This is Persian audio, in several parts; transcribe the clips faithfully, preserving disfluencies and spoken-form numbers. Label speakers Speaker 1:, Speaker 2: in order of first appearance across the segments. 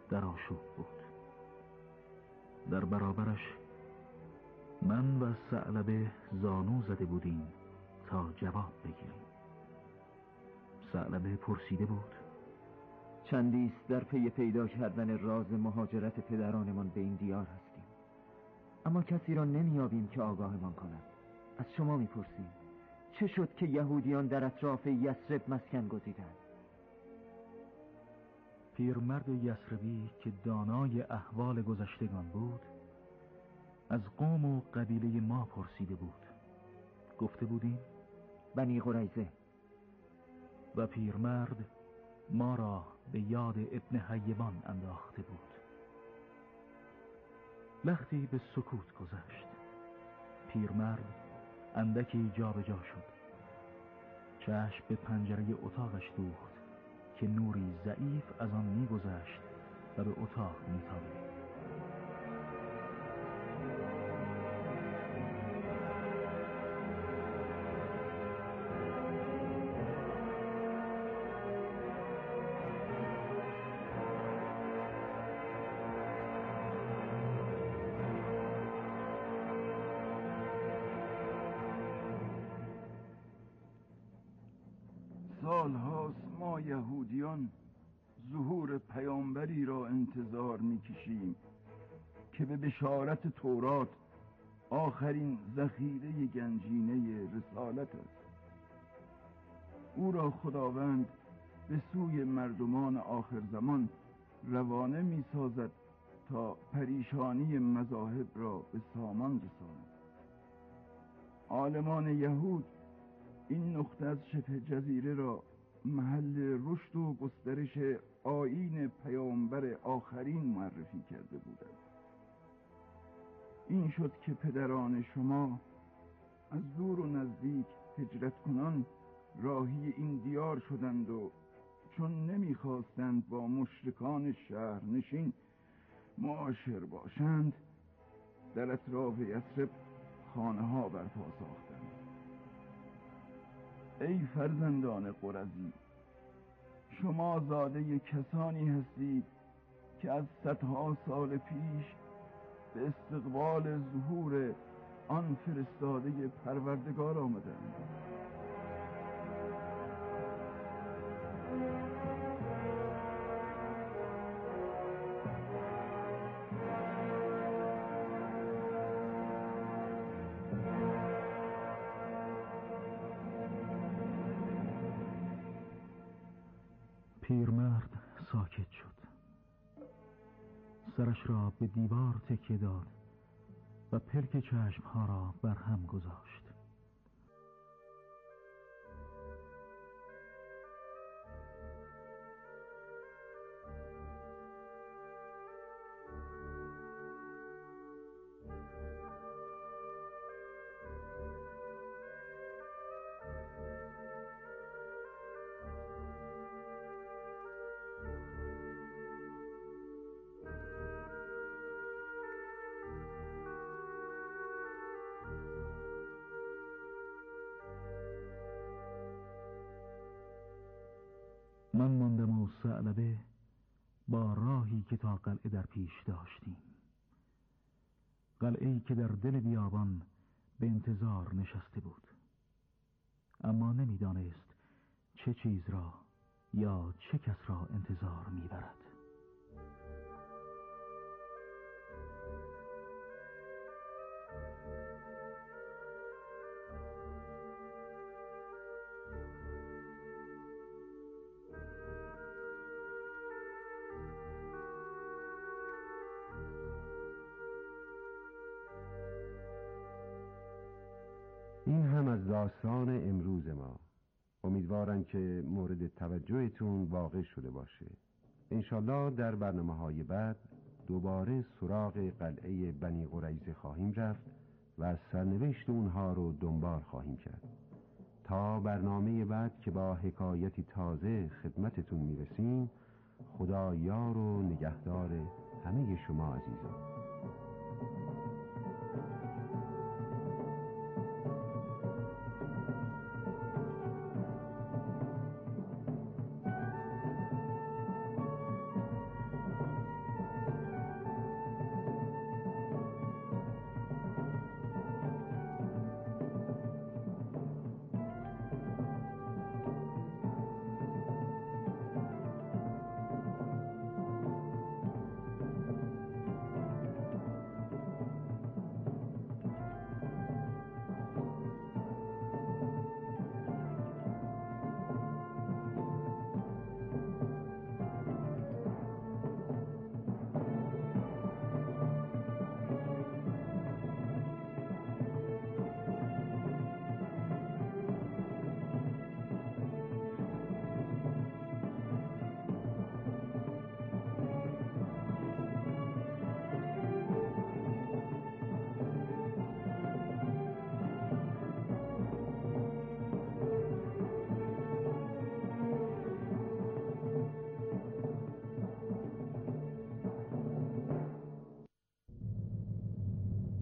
Speaker 1: در آشوب بود. در برابرش من و ثعلبه زانو زده بودیم تا جواب بگیریم. ثعلبه پرسیده بود:
Speaker 2: چندیست در پی پیدا کردن راز مهاجرت پدرانمان به این دیار هستیم، اما کسی را نمیابیم که آگاهمان کند. از شما میپرسیم چه شد که یهودیان در اطراف یثرب مسکن گزیدند؟
Speaker 1: پیرمرد یثربی که دانای احوال گذشتگان بود از قوم و قبیله ما پرسیده بود. گفته بودیم:
Speaker 2: بنی قریظه.
Speaker 1: و پیرمرد ما را به یاد ابن حیبان انداخته بود. لختی به سکوت گذشت. پیرمرد اندکی جا به جا شد. چشم به پنجره اتاقش دوخت که نوری ضعیف از آن می‌گذشت و به اتاق می‌تابید.
Speaker 3: سالهاست ما یهودیان ظهور پیامبری را انتظار میکشیم که به بشارت تورات آخرین ذخیره گنجینه رسالت است. او را خداوند به سوی مردمان آخر زمان روانه میسازد تا پریشانی مذاهب را به سامان رساند. عالمان یهود این نقطه از شبه جزیره را محل رشد و گسترش آیین پیامبر آخرین معرفی کرده بودند. این شد که پدران شما از دور و نزدیک هجرت کنان راهی این دیار شدند و چون نمیخواستند با مشرکان شهر نشین معاشر باشند در اطراف یثرب خانه ها برپا ساختند. ای فرزندان قرظی، شما زاده کسانی هستید که از صدها سال پیش به استقبال ظهور آن فرستاده پروردگار آمدند.
Speaker 1: پیرمرد ساکت شد. سرش را به دیوار تکیه داد و پلک چشمها را بر هم گذاشت. من ماندم و ثعلبه با راهی که تا قلعه در پیش داشتیم. قلعه‌ای که در دل بیابان به انتظار نشسته بود، اما نمیدانست چه چیز را یا چه کس را انتظار میبرد.
Speaker 4: این هم از داستان امروز ما. امیدوارم که مورد توجهتون واقع شده باشه. انشالله در برنامه‌های بعد دوباره سراغ قلعه بنی قریظه خواهیم رفت و سرنوشت اونها رو دنبال خواهیم کرد. تا برنامه بعد که با حکایتی تازه خدمتتون میرسیم، خدا یار و نگهدار همه شما عزیزان.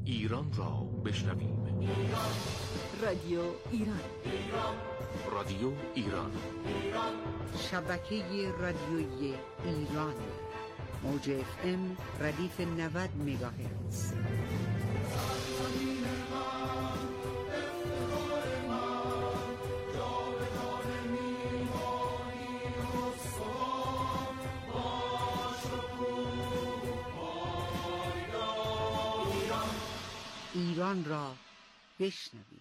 Speaker 5: ایران را بشنویم.
Speaker 6: رادیو ایران.
Speaker 5: رادیو ایران.
Speaker 7: شبکه رادیویی ایران. موج اف ام ردیف نود مگاهرتز. ایران را بشنویم.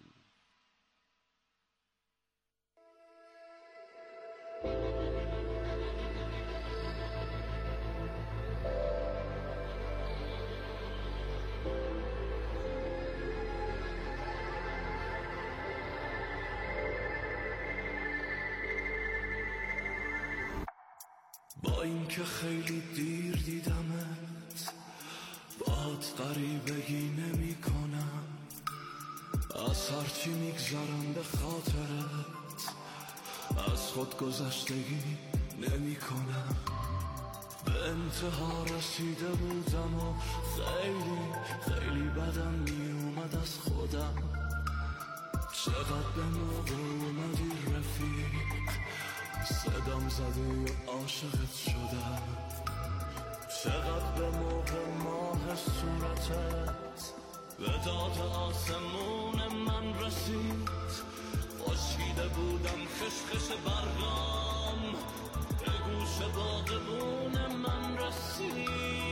Speaker 8: با اینکه خیلی دیر دیدمت، باد غریبگی نمی کنم، از هرچی میگذرم به خاطرت از خود گذشتگی نمی کنم. به انتها رسیده بودم و خیلی خیلی بدم می اومد از خودم. چقدر به موقع اومدی رفیق، صدام زدی و عاشقت شدم. چقدر به موقع ماه صورتت به داد آسمون من رسید. خشکیده بودم خشخش برگام، به گوش باغبون من رسید.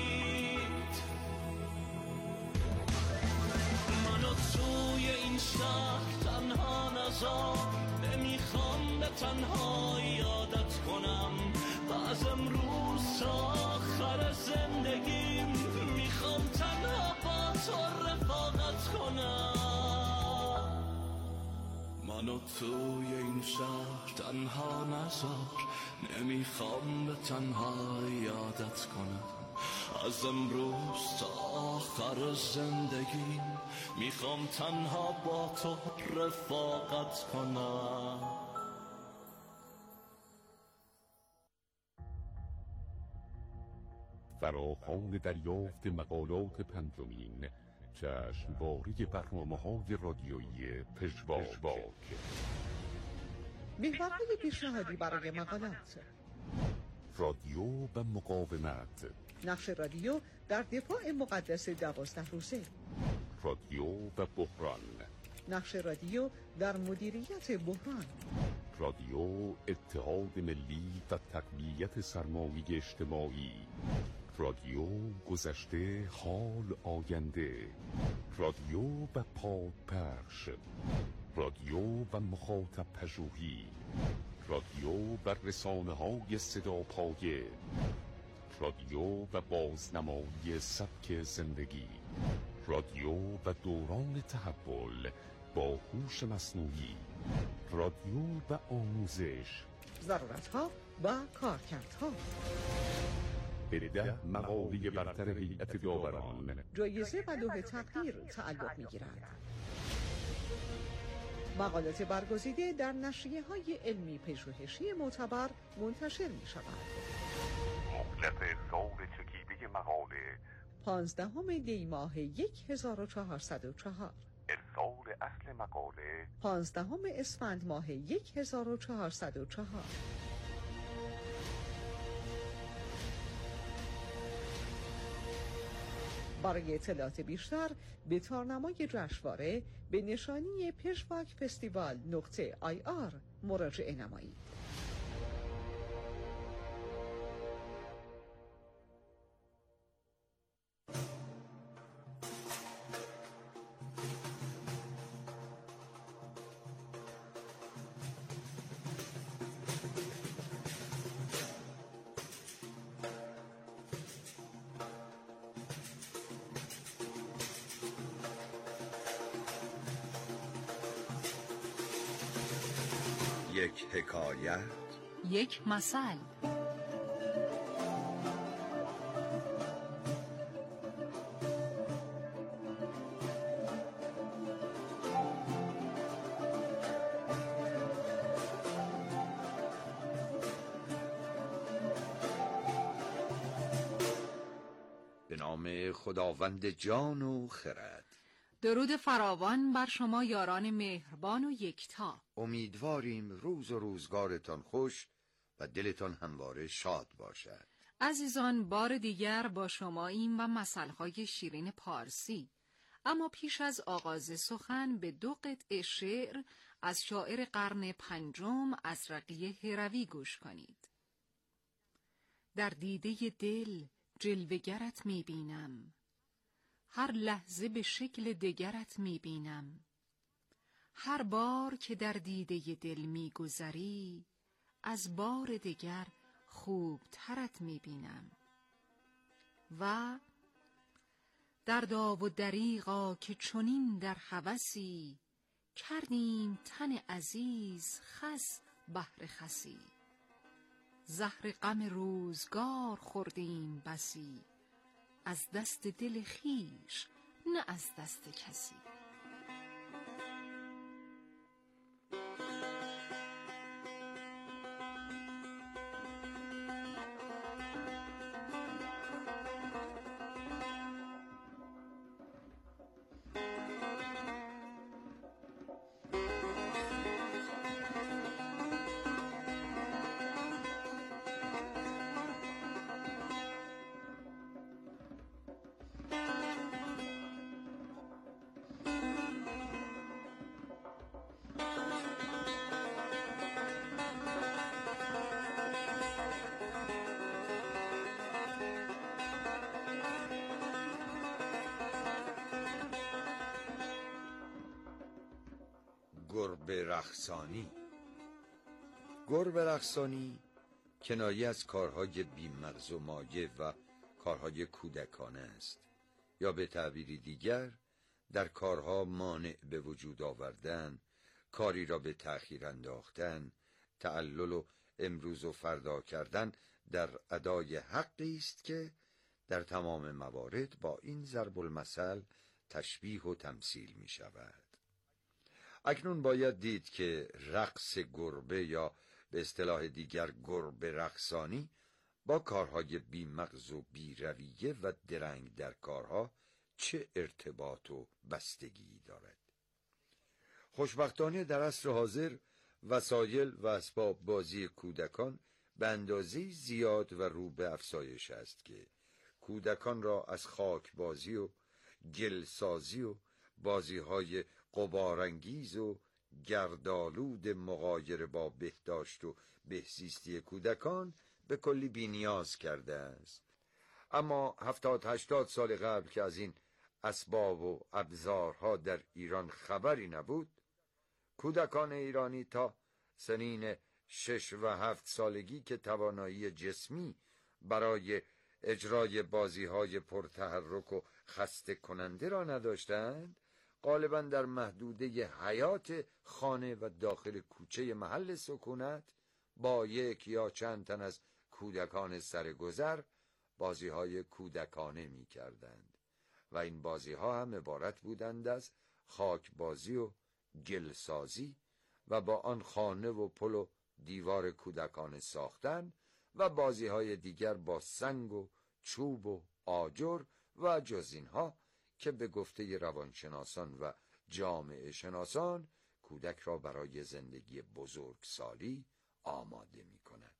Speaker 8: منو توی این شهر تنها نذار، نمیخوام به تنهایی یادت کنم. و از امروز تا آخر زندگیم میخوام تنها با تو رفاقت کنم. منو توی این شهر تنها نذار، نمیخوام به تنهایی یادت کنم. از امروز تا آخر زندگیم میخوام تنها با تو رفاقت کنم.
Speaker 5: فراخوان دریافت مقالات پنجمین جشنواره برنامه‌های رادیویی پژواک.
Speaker 9: محورهای پیشنهادی برای مقالات:
Speaker 5: رادیو و مقاومت،
Speaker 9: نقش رادیو در دفاع مقدس دوازده روزه،
Speaker 5: رادیو و بحران،
Speaker 9: نقش رادیو در مدیریت بحران،
Speaker 5: رادیو اتحاد ملی و تقویت سرمایه اجتماعی، رادیو گذشته حال آینده، رادیو و پادپخش، رادیو و مخاطب پژوهی، رادیو و رسانه های صدا پایه، رادیو و بازنمایی سبک زندگی، رادیو و دوران تحول با هوش مصنوعی، رادیو و آموزش،
Speaker 9: ضرورتها و کارکردها.
Speaker 5: ده مقاله برتر هیئت داوران،
Speaker 9: جایزه و لوح تقدیر تعلق می‌گیرد. مقالات برگزیده در نشریه‌های علمی پژوهشی معتبر منتشر می‌شود.
Speaker 5: مهلت سال چکیده مقاله
Speaker 9: پانزدهم دی ماه یک هزار و چهارصد و چهار.
Speaker 5: ارسال اصل مقاله
Speaker 9: پانزدهم اسفند ماه یک هزار و چهارصد و چهار. برای اطلاعات بیشتر به تارنمای جشنواره به نشانی پژواک فستیوال نقطه آی آر مراجعه نمایید.
Speaker 10: یک حکایت،
Speaker 6: یک مثل.
Speaker 10: به نام خداوند جان و خرد.
Speaker 6: درود فراوان بر شما یاران مهربان و یکتا.
Speaker 11: امیدواریم روز و روزگارتان خوش و دلتان همواره شاد باشد.
Speaker 6: عزیزان، بار دیگر با شما این و مثلهای شیرین پارسی. اما پیش از آغاز سخن به دو قطعه شعر از شاعر قرن پنجم ازرقی هروی گوش کنید. در دیده دل جلوه‌گرت می‌بینم، هر لحظه به شکل دگرت می‌بینم. هر بار که در دیده دل می‌گذری، از بار دگر خوبترت می‌بینم. و در دا و دریغا که چنین در هوسی، کردیم تن عزیز خس بهر خسی. زهر غم روزگار خوردیم بسی، از دست دل خویش نه از دست کسی.
Speaker 11: گربه رقصانی. گربه رقصانی کنایه از کارهای بی‌مغز و مایه و کارهای کودکانه است، یا به تعبیری دیگر در کارها مانع به وجود آوردن، کاری را به تأخیر انداختن، تعلل و امروز و فردا کردن در ادای حقی است که در تمام موارد با این ضرب المثل تشبیه و تمثیل می شود. اکنون باید دید که رقص گربه یا به اصطلاح دیگر گربه رقصانی با کارهای بی مغز و بی رویه و درنگ در کارها چه ارتباط و بستگی دارد. خوشبختانه در عصر حاضر وسایل و اسباب بازی کودکان به اندازه زیاد و رو به افزایش است که کودکان را از خاک بازی و گل سازی و بازی های غبارانگیز و گردآلود مغایر با بهداشت و بهزیستی کودکان به کلی بی‌نیاز کرده است. اما هفتاد هشتاد سال قبل که از این اسباب و ابزارها در ایران خبری نبود، کودکان ایرانی تا سنین شش و هفت سالگی که توانایی جسمی برای اجرای بازی‌های پرتحرک و خسته کننده را نداشتند، غالباً در محدوده حیات خانه و داخل کوچه محل سکونت با یک یا چند تن از کودکان سرگذر بازی‌های کودکانه می‌کردند و این بازی‌ها هم عبارت بودند از خاک بازی و گل سازی و با آن خانه و پل و دیوار کودکانه ساختن و بازی‌های دیگر با سنگ و چوب و آجر و جز اینها که به گفته روانشناسان و جامعه شناسان کودک را برای زندگی بزرگسالی آماده می کند.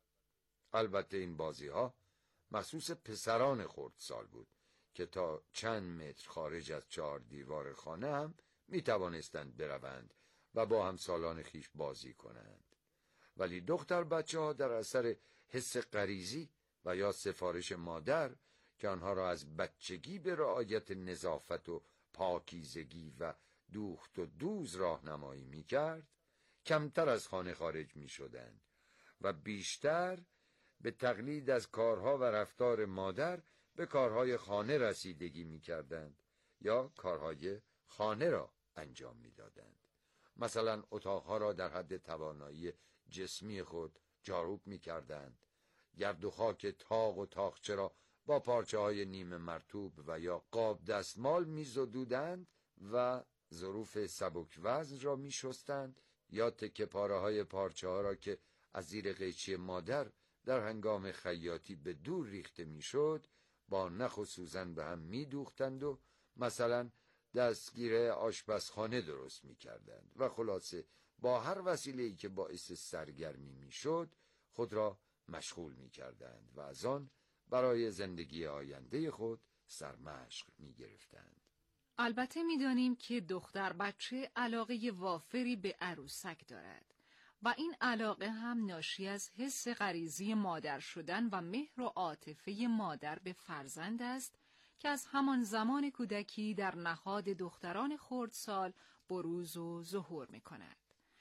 Speaker 11: البته این بازی ها مخصوص پسران خردسال بود که تا چند متر خارج از چهار دیوار خانه هم می توانستند بروند و با همسالان خیش بازی کنند. ولی دختر بچه ها در اثر حس غریزی و یا سفارش مادر که آنها را از بچگی به رعایت نظافت و پاکیزگی و دوخت و دوز راهنمایی می کرد، کمتر از خانه خارج می شدند و بیشتر به تقلید از کارها و رفتار مادر به کارهای خانه رسیدگی می کردند یا کارهای خانه را انجام می دادند. مثلا اتاقها را در حد توانایی جسمی خود جاروب می کردند، گرد و خاک تاق و تاقچه را با پارچه های نیمه مرطوب و یا قاب دستمال می زدودند و ظروف سبک وزن را می شستند یا تکه پاره های پارچه ها را که از زیر قیچی مادر در هنگام خیاطی به دور ریخته می شد با نخ و سوزن به هم می دوختند و مثلا دستگیر آشپزخانه درست می کردند و خلاصه با هر وسیله‌ای که باعث سرگرمی می شد خود را مشغول می کردند و از آن برای زندگی آینده خود سرمشق می گرفتند.
Speaker 6: البته می دانیم که دختر بچه علاقه وافری به عروسک دارد و این علاقه هم ناشی از حس غریزی مادر شدن و مهر و عاطفه مادر به فرزند است که از همان زمان کودکی در نهاد دختران خردسال بروز و ظهور می کند.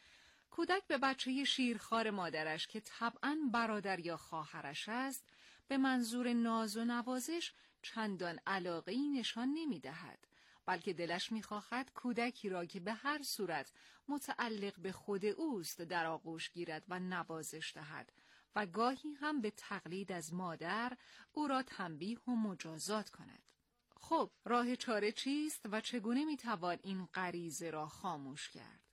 Speaker 6: کودک به بچه شیرخوار مادرش که طبعاً برادر یا خواهرش است به منظور ناز و نوازش چندان علاقه‌ای نشان نمی دهد، بلکه دلش می خواهد کودکی را که به هر صورت متعلق به خود اوست در آغوش گیرد و نوازش دهد و گاهی هم به تقلید از مادر او را تنبیه و مجازات کند. خب راه چاره چیست و چگونه می توان این غریزه را خاموش کرد؟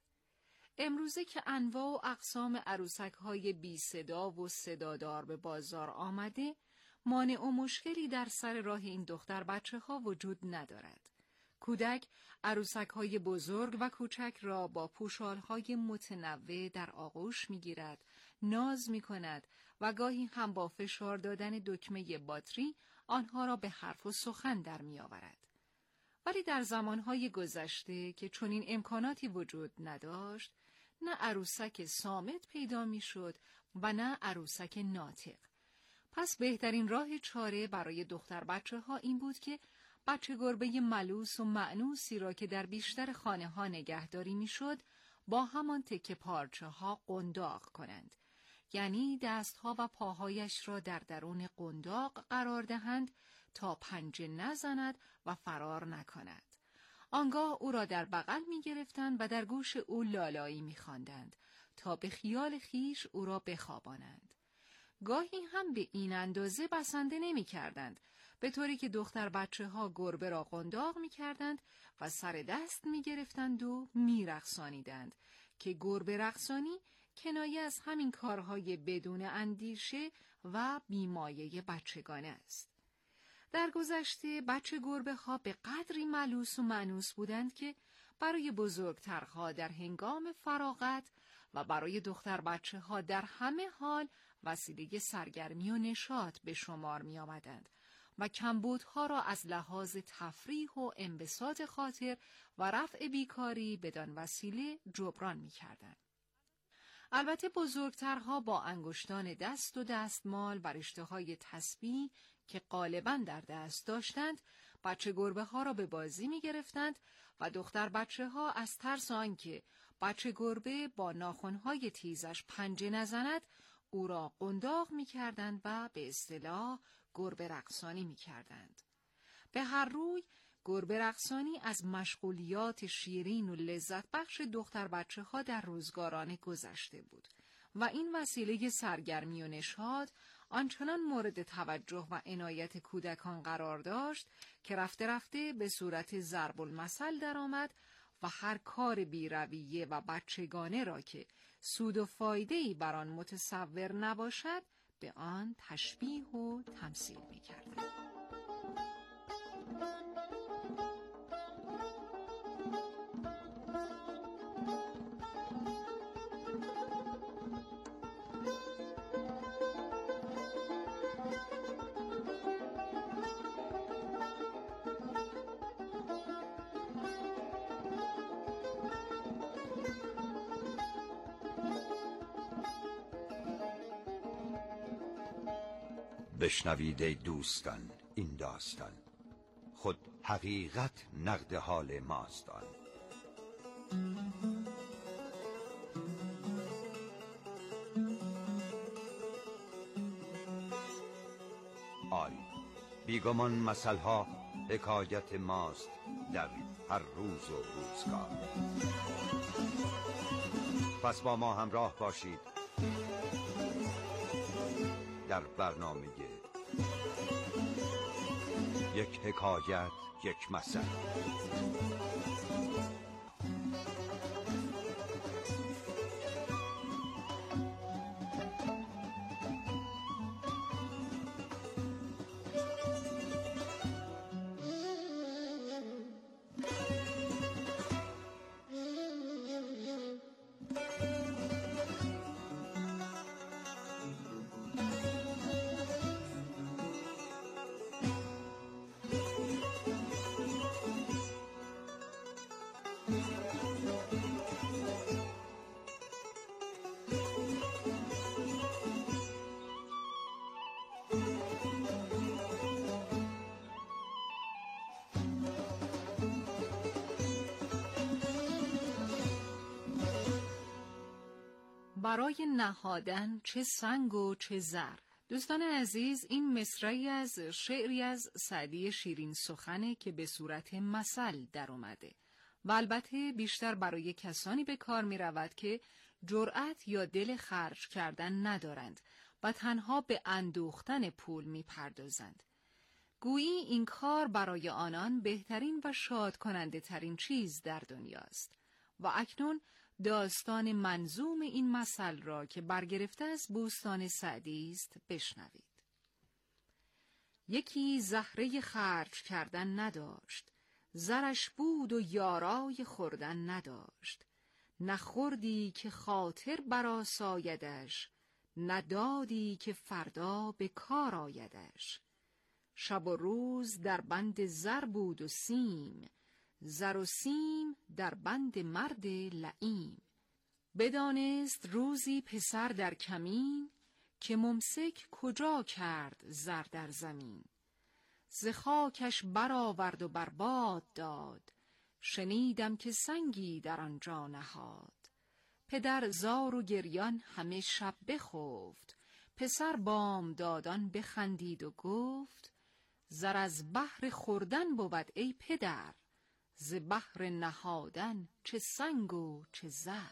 Speaker 6: امروزه که انواع و اقسام عروسک‌های بی صدا و صدادار به بازار آمده، مانع و مشکلی در سر راه این دختر بچه ها وجود ندارد. کودک عروسک‌های بزرگ و کوچک را با پوشال‌های متنوع در آغوش می‌گیرد، ناز می‌کند و گاهی هم با فشار دادن دکمه باتری آنها را به حرف و سخن در می‌آورد. ولی در زمانهای گذشته که چنین امکاناتی وجود نداشت، نه عروسک صامت پیدا می‌شد و نه عروسک ناطق. پس بهترین راه چاره برای دختر بچه ها این بود که بچه گربه ملوس و مأنوسی را که در بیشتر خانه ها نگهداری میشد با همان تکه پارچه ها قنداق کنند، یعنی دستها و پاهایش را در درون قنداق قرار دهند تا پنجه نزند و فرار نکند. آنگاه او را در بغل می گرفتند و در گوش او لالایی می خواندند تا به خیال خیش او را بخوابانند. گاهی هم به این اندازه بسنده نمی کردند، به طوری که دختر بچه ها گربه را قنداق می کردند و سر دست می گرفتند و می رقصانیدند که گربه رقصانی کنایه از همین کارهای بدون اندیشه و بیمایه بچگانه است. در گذشته بچه گربه ها به قدری ملوس و مانوس بودند که برای بزرگترها در هنگام فراغت و برای دختر بچه ها در همه حال وسیله سرگرمی و نشاط به شمار می آمدند و کمبودها را از لحاظ تفریح و انبساط خاطر و رفع بیکاری بدان وسیله جبران می کردند. البته بزرگترها با انگشتان دست و دستمال و رشته‌های تسبیح که غالباً در دست داشتند، بچه گربه ها را به بازی می گرفتند و دختر بچه ها از ترس آنکه بچه گربه با ناخن‌های تیزش پنجه نزند، او را قنداق می کردند و به اصطلاح گربه رقصانی می کردند. به هر روی گربه رقصانی از مشغولیات شیرین و لذت بخش دختر بچه ها در روزگاران گذشته بود و این وسیله سرگرمی و نشاط آنچنان مورد توجه و عنایت کودکان قرار داشت که رفته رفته به صورت ضرب المثل درآمد و هر کار بی‌رویه و بچگانه را که سود و فایده‌ای بر آن متصور نباشد به آن تشبیه و تمثیل می‌کردند.
Speaker 11: بشنوید ای دوستان این داستان، خود حقیقت نقد حال ماستان. آی بیگمان مثلها حکایت ماست در هر روز و روزگار. پس با ما همراه باشید در برنامه یک حکایت یک مثل.
Speaker 6: برای نهادن چه سنگ و چه زر. دوستان عزیز، این مصرعی از شعری از سعدی شیرین سخنه که به صورت مثل در اومده و البته بیشتر برای کسانی به کار می رود که جرأت یا دل خرج کردن ندارند و تنها به اندوختن پول می پردازند. گویی این کار برای آنان بهترین و شاد کننده ترین چیز در دنیاست. و اکنون داستان منظوم این مثل را که برگرفته از بوستان سعدی است بشنوید. یکی زهره خرج کردن نداشت، زرش بود و یارای خوردن نداشت. نخوردی که خاطر برآسایدش، ندادی که فردا به کار آیدش. شب و روز در بند زر بود و سیم، زر و سیم در بند مرد لئیم. بدانست روزی پسر در کمین، که ممسک کجا کرد زر در زمین. ز خاکش برآورد و برباد داد، شنیدم که سنگی در آنجا نهاد. پدر زار و گریان همه شب بخفت، پسر بامدادان بخندید و گفت. زر از بهر خوردن بود ای پدر، ز بهر نهادن چه سنگ و چه زر.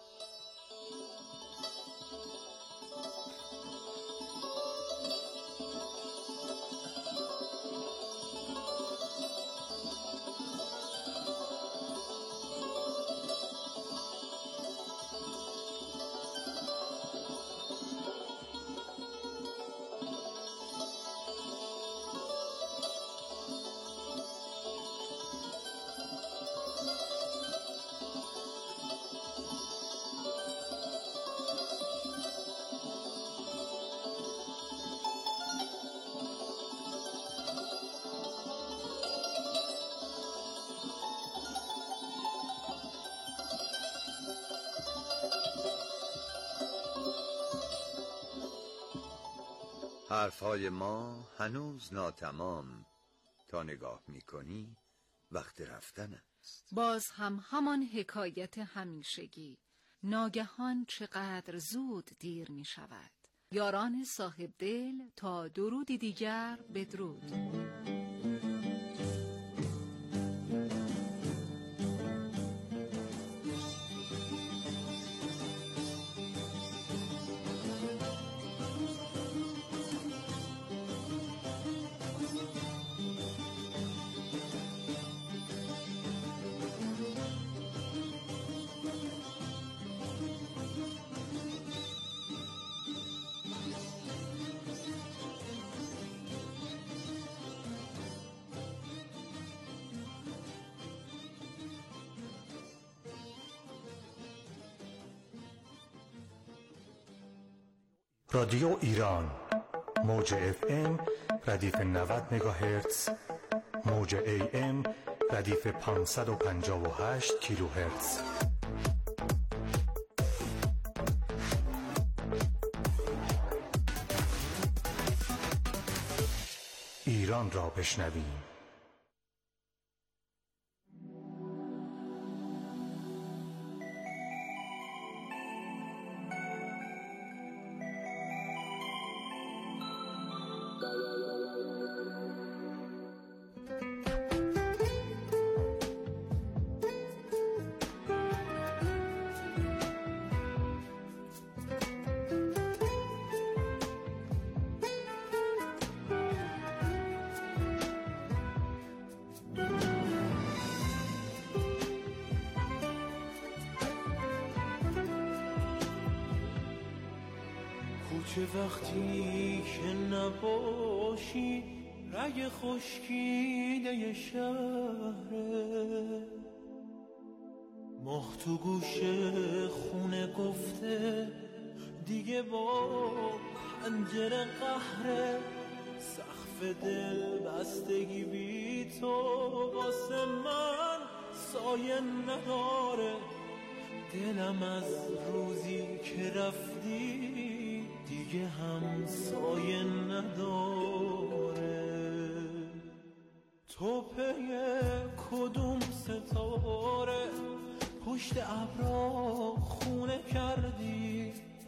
Speaker 11: حرفهای ما هنوز ناتمام، تا نگاه میکنی وقت رفتن است.
Speaker 6: باز هم همان حکایت همیشگی، ناگهان چقدر زود دیر می شود. یاران صاحب دل تا درودی دیگر بدرود.
Speaker 12: رادیو ایران، موج اف ام ردیف نود مگاهرتز، موج ای ام ردیف پانصد و پنجاه و هشت کیلوهرتز. ایران را بشنویم.
Speaker 8: چه وقتی که نباشی رگ خشکیده شهره، ماه تو گوشه خونه گفته دیگه با پنجره قهره. سقف دل بستگی بی تو واسه من سایه نداره، دلم از روزی که رفتی دیگه هم سایه نداره. تو پی کدوم ستاره پشت ابرا خونه کردی،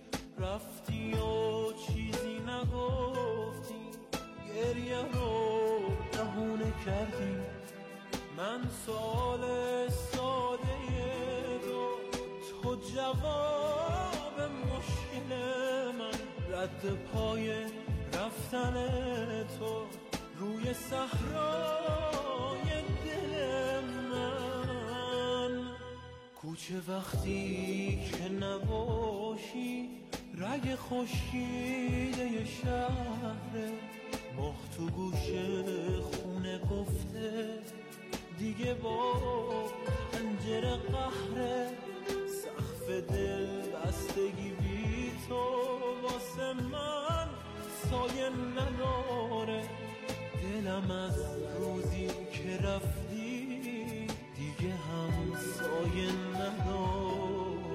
Speaker 8: من سوال ساده رو، تو جواب مشکل من. رد پای رفتن تو روی صحرای دل من. کوچه وقتی که نباشی رگ خشکیده شهر، مخ تو گوشه خونه گفته دیگه با پنجره قهره. سقف دل بستگی بی تو واسه من سایه نداره. دلم از روزی که رفتی دیگه هم سایه نداره.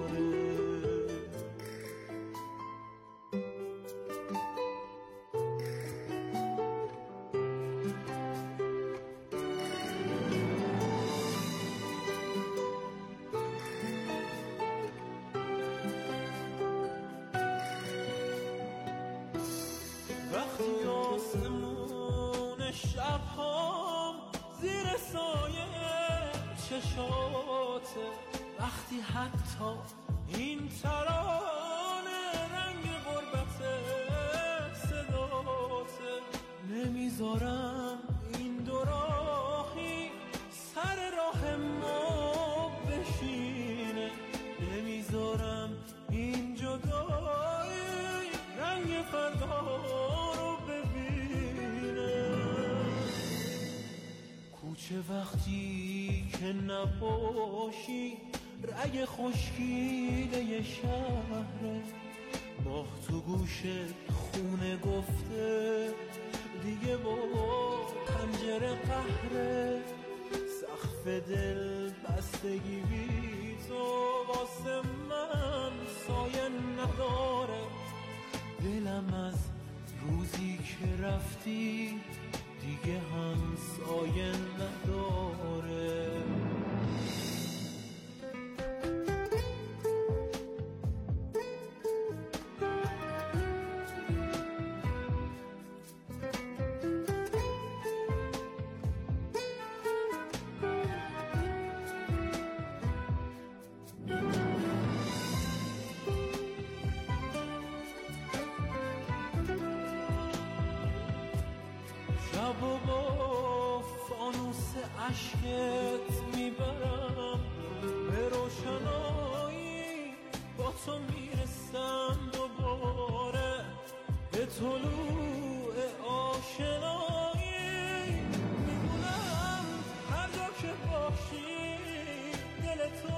Speaker 8: وقتی آسمون شبهام زیر سایه چشاته، وقتی حتی این ترانه رنگ غربت صداته، نمیذارم این دو راهی سر راه ما بشینه، نمیذارم این جدایی رنگ فردا رو ببینه. کوچه وقتی که نباشی رگ خشکیده شهره، ماه تو گوشه خونه گفته دیگه با پنجره قهره. سقف دل بستگی بی تو واسه من سایه نداره. دلم از روزی که رفتی دیگه هم سایه نداره. شب و با فانوس عشقت میبرم به روشنایی، با تو میرسم دوباره به طلوع آشنایی. میدونم هر جا که باشی دل تو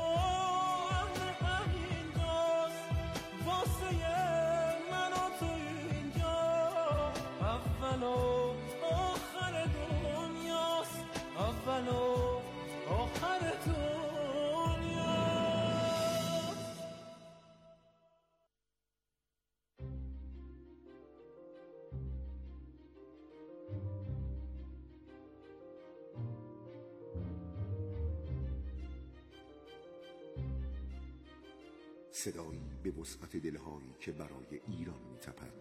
Speaker 8: همین جاست، واسه من و تو اینجا اول و آخر دنیاست، اول و آخر دنیاست.
Speaker 13: صدایی به وسعت دلهایی که برای ایران می‌تپد.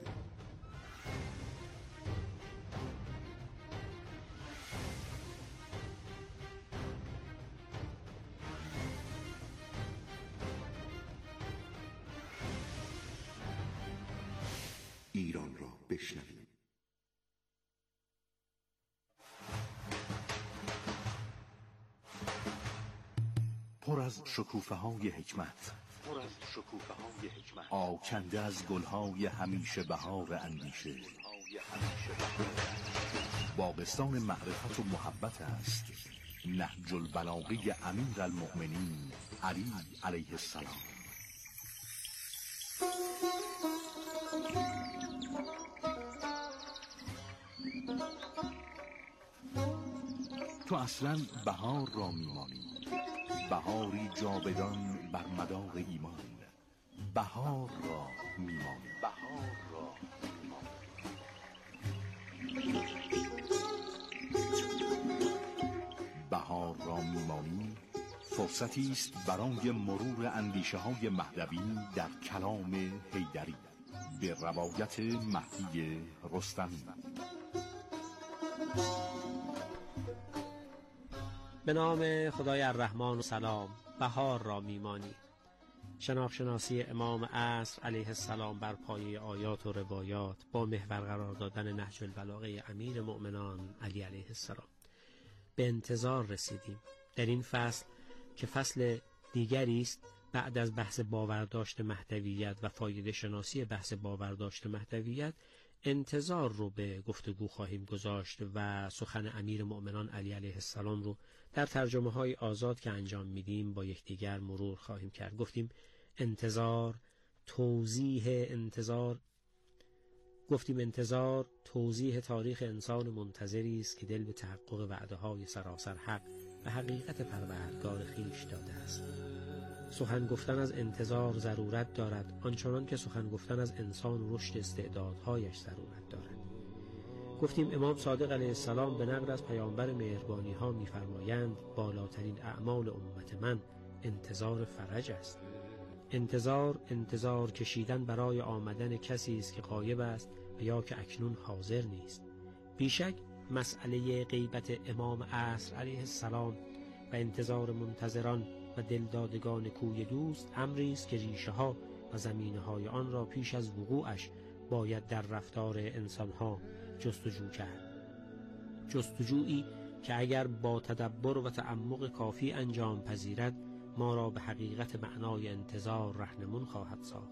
Speaker 13: ایران را بشنویم.
Speaker 14: پر از شکوفه‌های حکمت،
Speaker 15: پر از شکوفه‌های حکمت،
Speaker 14: آکنده از گل‌های همیشه بهار اندیشه. باغستان معرفت و محبت است نهج البلاغه امیر المؤمنین علی علیه السلام. تو اصلا بهار را میمانی، بهاری جاودان بر مدار ایمان. بهار را میمانی،
Speaker 15: بهار را
Speaker 14: بهار را میمانی فرصتی است برای مرور اندیشه های مهدوی در کلام حیدری به روایت مهدی رستمی.
Speaker 16: به نام خدای الرحمن و سلام. بهار را میمانی. شناخت شناسی امام عصر علیه السلام بر پایه آیات و روایات با محور قرار دادن نهج البلاغه امیر مؤمنان علی علیه السلام. به انتظار رسیدیم. در این فصل که فصل دیگری است، بعد از بحث باورداشت مهدویت و فایده شناسی بحث باورداشت مهدویت، انتظار رو به گفتگو خواهیم گذاشت و سخن امیر مؤمنان علی علیه السلام رو در ترجمه های آزاد که انجام میدیم با یکدیگر مرور خواهیم کرد. گفتیم انتظار، توضیح انتظار، گفتیم انتظار توضیح تاریخ انسان منتظری است که دل به تحقق وعده های سراسر حق و حقیقت پروردگار خویش داده است. سخن گفتن از انتظار ضرورت دارد، آنچنان که سخن گفتن از انسان و رشد استعدادهایش ضرورت دارد. گفتیم امام صادق علیه السلام به نقل از پیامبر مهربانی ها می‌فرمایند بالاترین اعمال امت من انتظار فرج است. انتظار انتظار کشیدن برای آمدن کسی است که غایب است و یا که اکنون حاضر نیست. بیشک مسئله غیبت امام عصر علیه السلام و انتظار منتظران و دلدادگان کوی دوست امری است که ریشه ها و زمینه های آن را پیش از وقوعش باید در رفتار انسان ها جستجو کرد. جستجویی که اگر با تدبر و تعمق کافی انجام پذیرد ما را به حقیقت معنای انتظار رهنمون خواهد ساخت.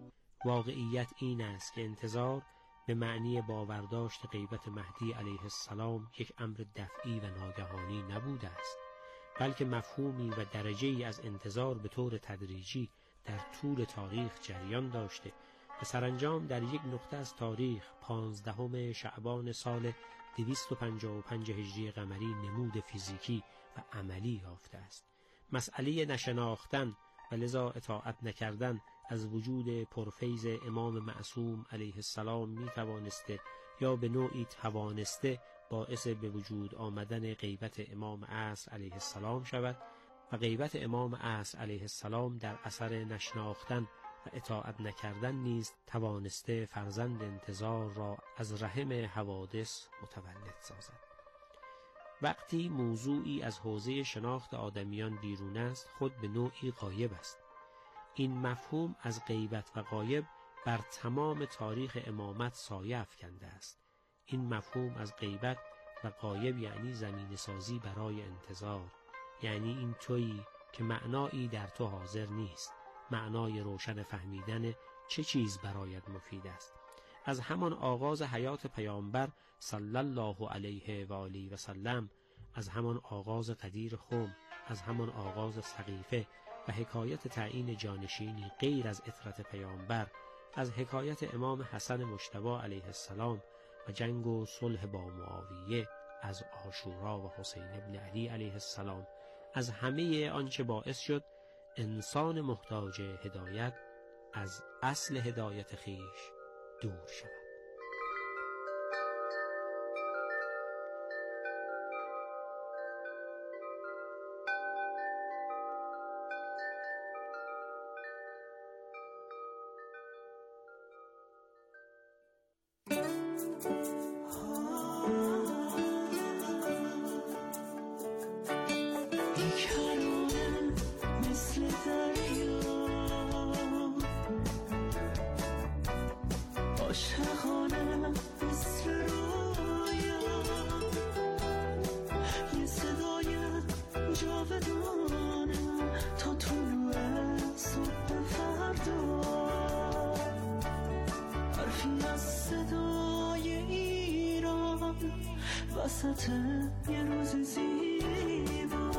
Speaker 16: واقعیت این است که انتظار به معنی باورداشت غیبت مهدی علیه السلام یک امر دفعی و ناگهانی نبوده است، بلکه مفهومی و درجه‌ای از انتظار به طور تدریجی در طول تاریخ جریان داشته و سرانجام در یک نقطه از تاریخ پانزدهم شعبان سال دویست و پنجاه و پنج هجری قمری نمود فیزیکی و عملی یافته است. مسئله نشناختن و لذا اطاعت نکردن از وجود پرفیض امام معصوم علیه السلام می توانسته یا به نوعی توانسته باعث به وجود آمدن غیبت امام عصر علیه السلام شود و غیبت امام عصر علیه السلام در اثر نشناختن و اطاعت نکردن نیز توانسته فرزند انتظار را از رحم حوادث متولد سازد. وقتی موضوعی از حوزه شناخت آدمیان بیرون است خود به نوعی غایب است. این مفهوم از غیبت و غایب بر تمام تاریخ امامت سایه افکنده است. این مفهوم از غیبت و غایب یعنی زمین سازی برای انتظار، یعنی این تویی که معنایی در تو حاضر نیست، معنای روشن فهمیدن چه چیز برایت مفید است. از همان آغاز حیات پیامبر صلی الله علیه و آله و سلم، از همان آغاز قدیر خم، از همان آغاز سقیفه و حکایت تعیین جانشینی غیر از عترت پیامبر، از حکایت امام حسن مجتبی علیه السلام و جنگ و صلح با معاویه، از عاشورا و حسین ابن علی علیه السلام، از همه آنچه باعث شد انسان محتاج هدایت از اصل هدایت خیش دور شود.
Speaker 8: وسط یه روز زیبا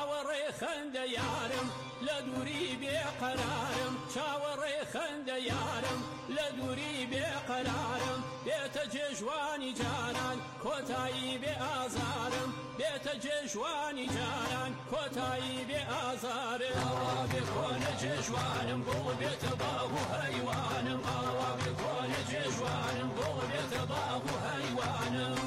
Speaker 17: چاوەڕێ خەندە یارم لە دووری بێقەرارم چاوەڕێ خەندە یارم لە دووری بێقەرارم بێتە جێژوانی جانان کۆتایی بێ ئازارم بێتە جێژوانی جانان کۆتایی بێ ئازارم ئاوا بێ کۆنە جێژوانم بۆ بێتە باغ و هەیوانم ئاوا بێ کۆنە جێژوانم بۆ بێتە باغ و هەیوانم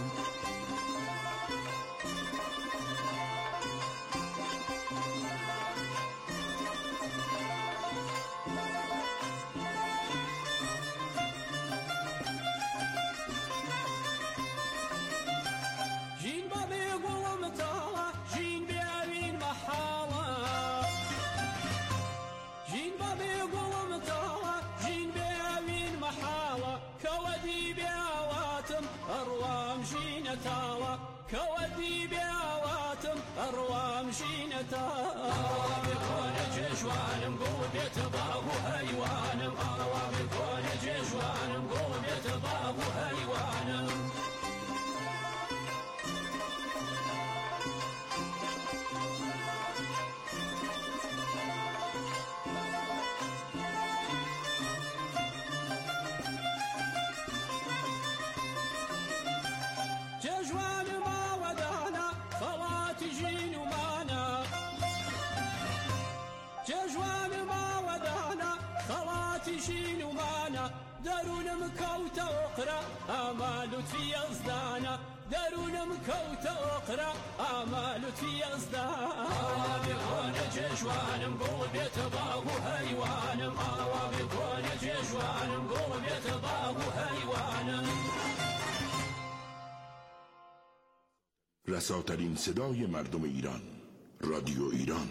Speaker 17: كودي بيواتم أروام جينتا بكون جيجوانم قو بيت باغو هيوانم أروا بكون جيجوانم قو بيت باغو هيوانم درونم كوتا أقرأ آمال في أزدانا درونم كوتا أقرأ آمال في أزدانا بكون جيجوانم قو بيت باغو هيوانم آوا بكون جيجوانم قو بيت باغو هيوانم
Speaker 18: رساترین صدای مردم ایران، رادیو ایران.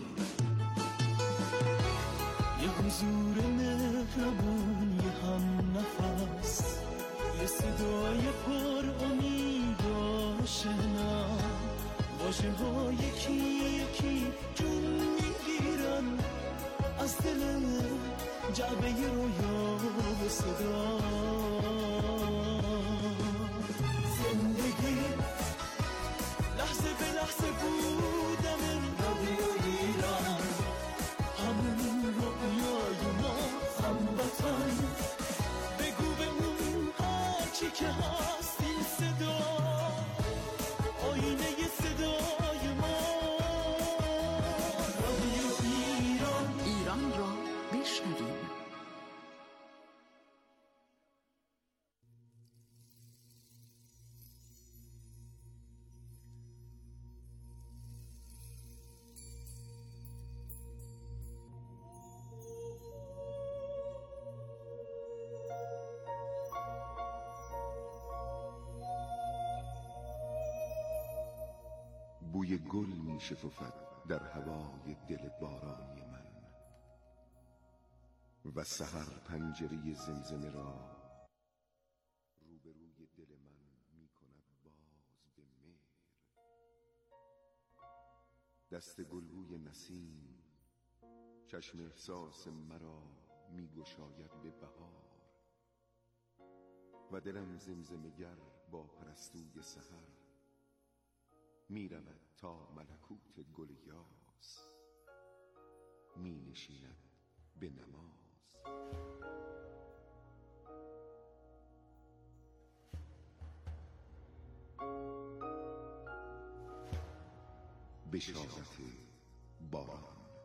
Speaker 8: یه حضور مهربان، یه هم نفس، یه صدای پر امید و آشنا، واژه ها یکی یکی جون میگیرن از دل جعبه رویا به صدا. زندگی لحظه به لحظه بودم رادیو ایران، همون رویای ما هموطن، بگو به اون هرچی که هست این صدا آینه صدای ما. رادیو ایران،
Speaker 6: ایران را بشنویم.
Speaker 13: بوی گل می شکفد در هوای دل بارانی من و سحر پنجره زمزمه را روبروی دل من می کند باز به مهر. دست گلبوی نسیم چشم احساس مرا می گشاید به بهار و دلم زمزمه گر با پرستوی سحر می رود تا ملکوت گل یاس، می نشیند به نماز. بشارت باران.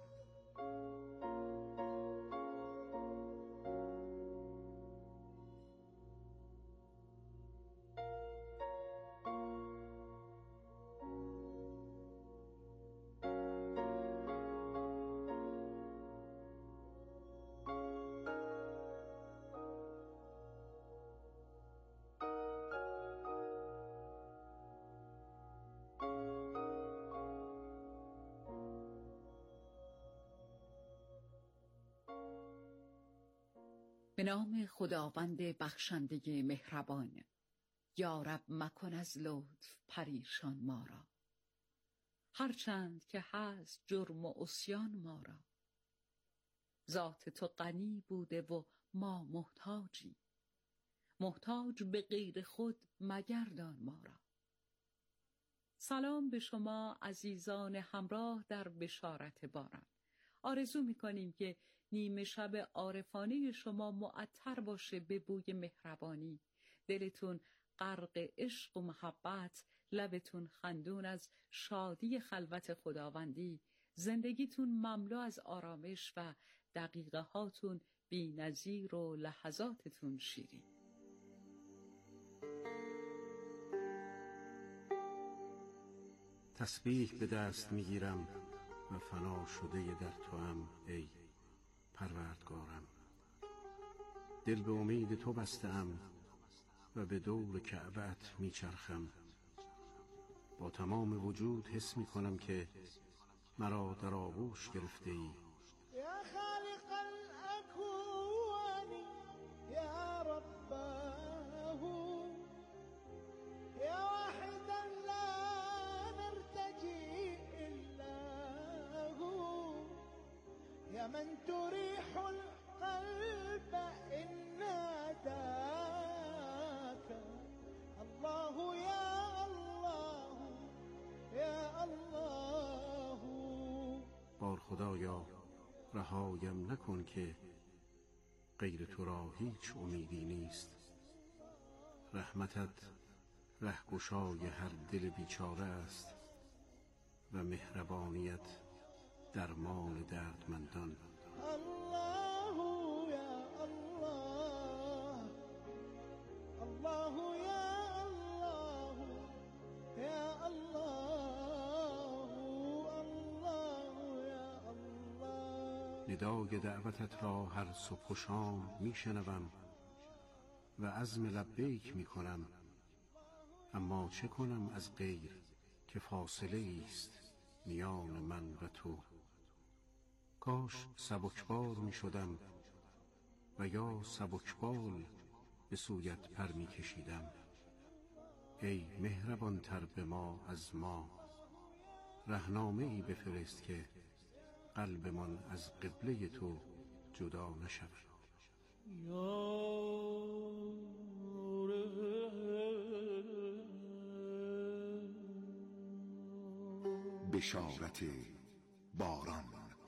Speaker 6: به نام خداوند بخشنده مهربان. یا رب مکن از لطف پریشان ما را، هرچند که هست جرم و عصیان ما را. ذات تو غنی بوده و ما محتاجی، محتاج به غیر خود مگردان ما را.
Speaker 19: سلام به شما عزیزان همراه در بشارت باران. آرزو می‌کنیم که نیمه شب عارفانه شما معطر باشه به بوی مهربانی، دلتون غرق عشق و محبت، لبتون خندون از شادی خلوت خداوندی، زندگیتون مملو از آرامش و دقیقه هاتون بی‌نظیر و لحظاتتون شیرین.
Speaker 4: تسبیح به دست میگیرم و فنا شده در توام ای پروردگارم. دل به امید تو بستم و به دور کعبت میچرخم. با تمام وجود حس میکنم که مرا در آغوش گرفته ای.
Speaker 8: یا خالق الاکوان یا رباه یا واحدا لا نرتجی الا هو یا من تریح القلب ان ناداك الله یا الله یا الله.
Speaker 4: بار خدایا رهایم نکن که غیر تو را هیچ امیدی نیست. رحمتت رهگشای هر دل بیچاره است و مهربانیت درمان دردمندان.
Speaker 8: الله یا الله الله یا الله یا الله الله یا الله.
Speaker 4: ندای دعوتت را هر صبح و شام میشنوم و عزم لبیک میکنم، اما چه کنم از غیر که فاصله است میان من و تو. کاش سبکبار می شدم و یا سبکبال به سویت پر می کشیدم. ای مهربان تر به ما از ما، رهنامه ای بفرست که قلبمان از قبله تو جدا نشود.
Speaker 18: بشارت باران.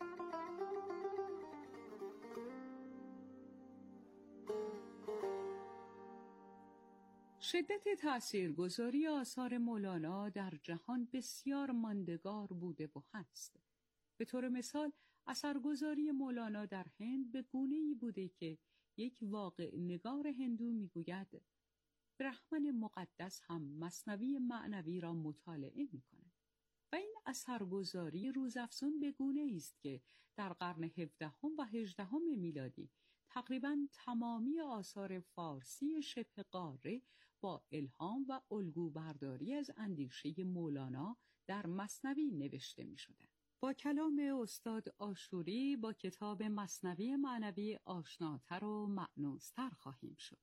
Speaker 19: شدت تأثیرگذاری آثار مولانا در جهان بسیار ماندگار بوده و هست. به طور مثال اثرگذاری مولانا در هند به گونه‌ای بوده که یک واقع نگار هندو میگوید برهمن مقدس هم مثنوی معنوی را مطالعه می‌کند. و این اثرگذاری روزافزون به گونه‌ای است که در قرن هفدهم و هجدهم میلادی تقریباً تمامی آثار فارسی شبه قاره با الهام و الگو برداری از اندیشه مولانا در مثنوی نوشته می‌شدند. با کلام استاد عاشوری با کتاب مثنوی معنوی آشناتر و مأنوستر خواهیم شد.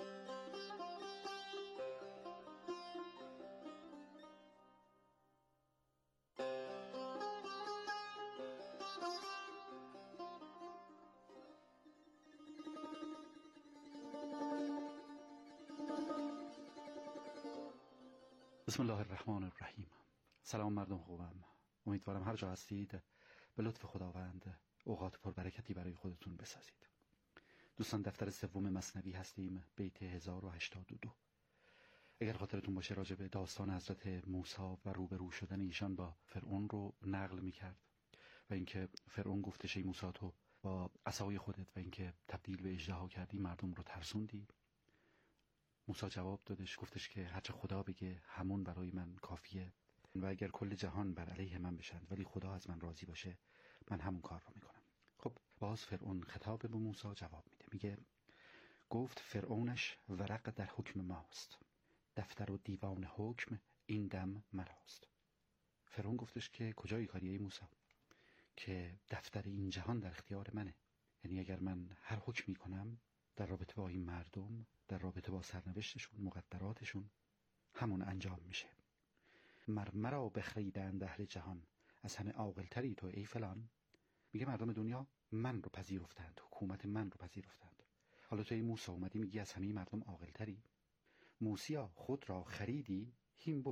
Speaker 20: بسم الله الرحمن الرحیم. سلام مردم خوبم. امیدوارم هر جا هستید به لطف خداوند اوقات پربرکتی برای خودتون بسازید. دوستان دفتر سوم مثنوی هستیم، بیت هزار و هشتاد و دو. اگر خاطرتون باشه راجع به داستان حضرت موسی و روبرو شدن ایشان با فرعون رو نقل می‌کرد و اینکه فرعون گفتش ای موسی تو با عصای خودت و اینکه تبدیل به اژدها کردی مردم رو ترسوندی. موسی جواب دادش، گفتش که هرچه خدا بگه همون برای من کافیه و اگر کل جهان بر علیه من بشند ولی خدا از من راضی باشه من همون کار رو میکنم. خب باز فرعون خطاب به موسی جواب میده، میگه گفت فرعونش ورق در حکم ماست، دفتر و دیوان حکم این دم مراست. فرعون گفتش که کجای کاریه موسی؟ که دفتر این جهان در اختیار منه. یعنی اگر من هر حکمی کنم در رابطه با این مردم، در رابطه با سرنوشتشون، مقدراتشون، همون انجام میشه. مر مرا بخریدند اهل جهان، از همه عاقل‌تری تو ای فلان. میگه مردم دنیا من رو پذیرفتند، حکومت من رو پذیرفتند. حالا تو ای موسی اومدی میگی از همه مردم عاقل‌تری. موسیا خود را خریدی، هین برو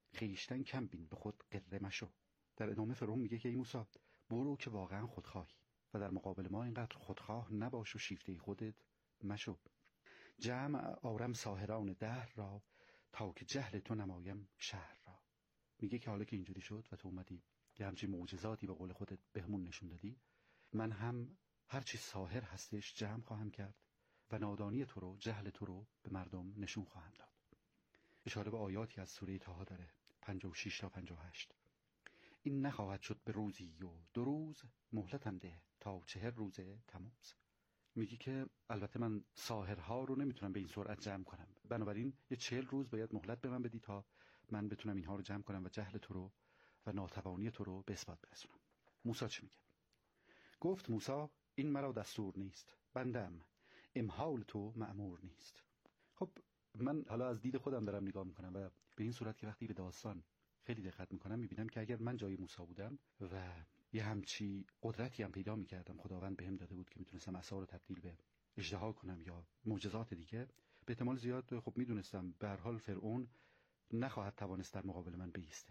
Speaker 20: خیشتن کم بین به خود قره مشو. در ادامه فرعون میگه که ای موسی برو که واقعا خودخواهی و در مقابل ما اینقدر خودخواه نباش و شیفته خودت مشو. جمع آرم ساهران دهر را تا که جهل تو نمایم شهر را. میگه که حالا که اینجوری شد و تو اومدی یه همچین معجزاتی به قول خودت بهمون نشون دادی، من هم هرچی ساحر هستش جمع خواهم کرد و نادانی تو رو، جهل تو رو به مردم نشون خواهم داد. اشاره به آیاتی از سوره طه داره، پنجاه و شش تا پنجاه و هشت. این نخواهد شد به روزی و دو روز مهلتم ده تا چهر روزه تموز. میگی که البته من ساحرها رو نمیتونم به این سرعت جمع کنم، بنابراین یه چهل روز باید مهلت به من بدی تا من بتونم اینها رو جمع کنم و جهل تو رو و ناتوانی تو رو به اثبات برسونم. موسی چی میگه؟ گفت موسی این مرا دستور نیست، بندم امحال تو مأمور نیست. خب من حالا از دید خودم دارم نگاه میکنم و به این صورت که وقتی به داستان خیلی دقت میکنم میبینم که اگر من جای موسی بودم و یه همچی قدرتی هم پیدا میکردم، خداوند بهم داده بود که میتونستم عصا رو تبدیل به اژدها کنم یا معجزات دیگه، به احتمال زیاد خب میدونستم به هر حال فرعون نخواهد توانست در مقابل من بایسته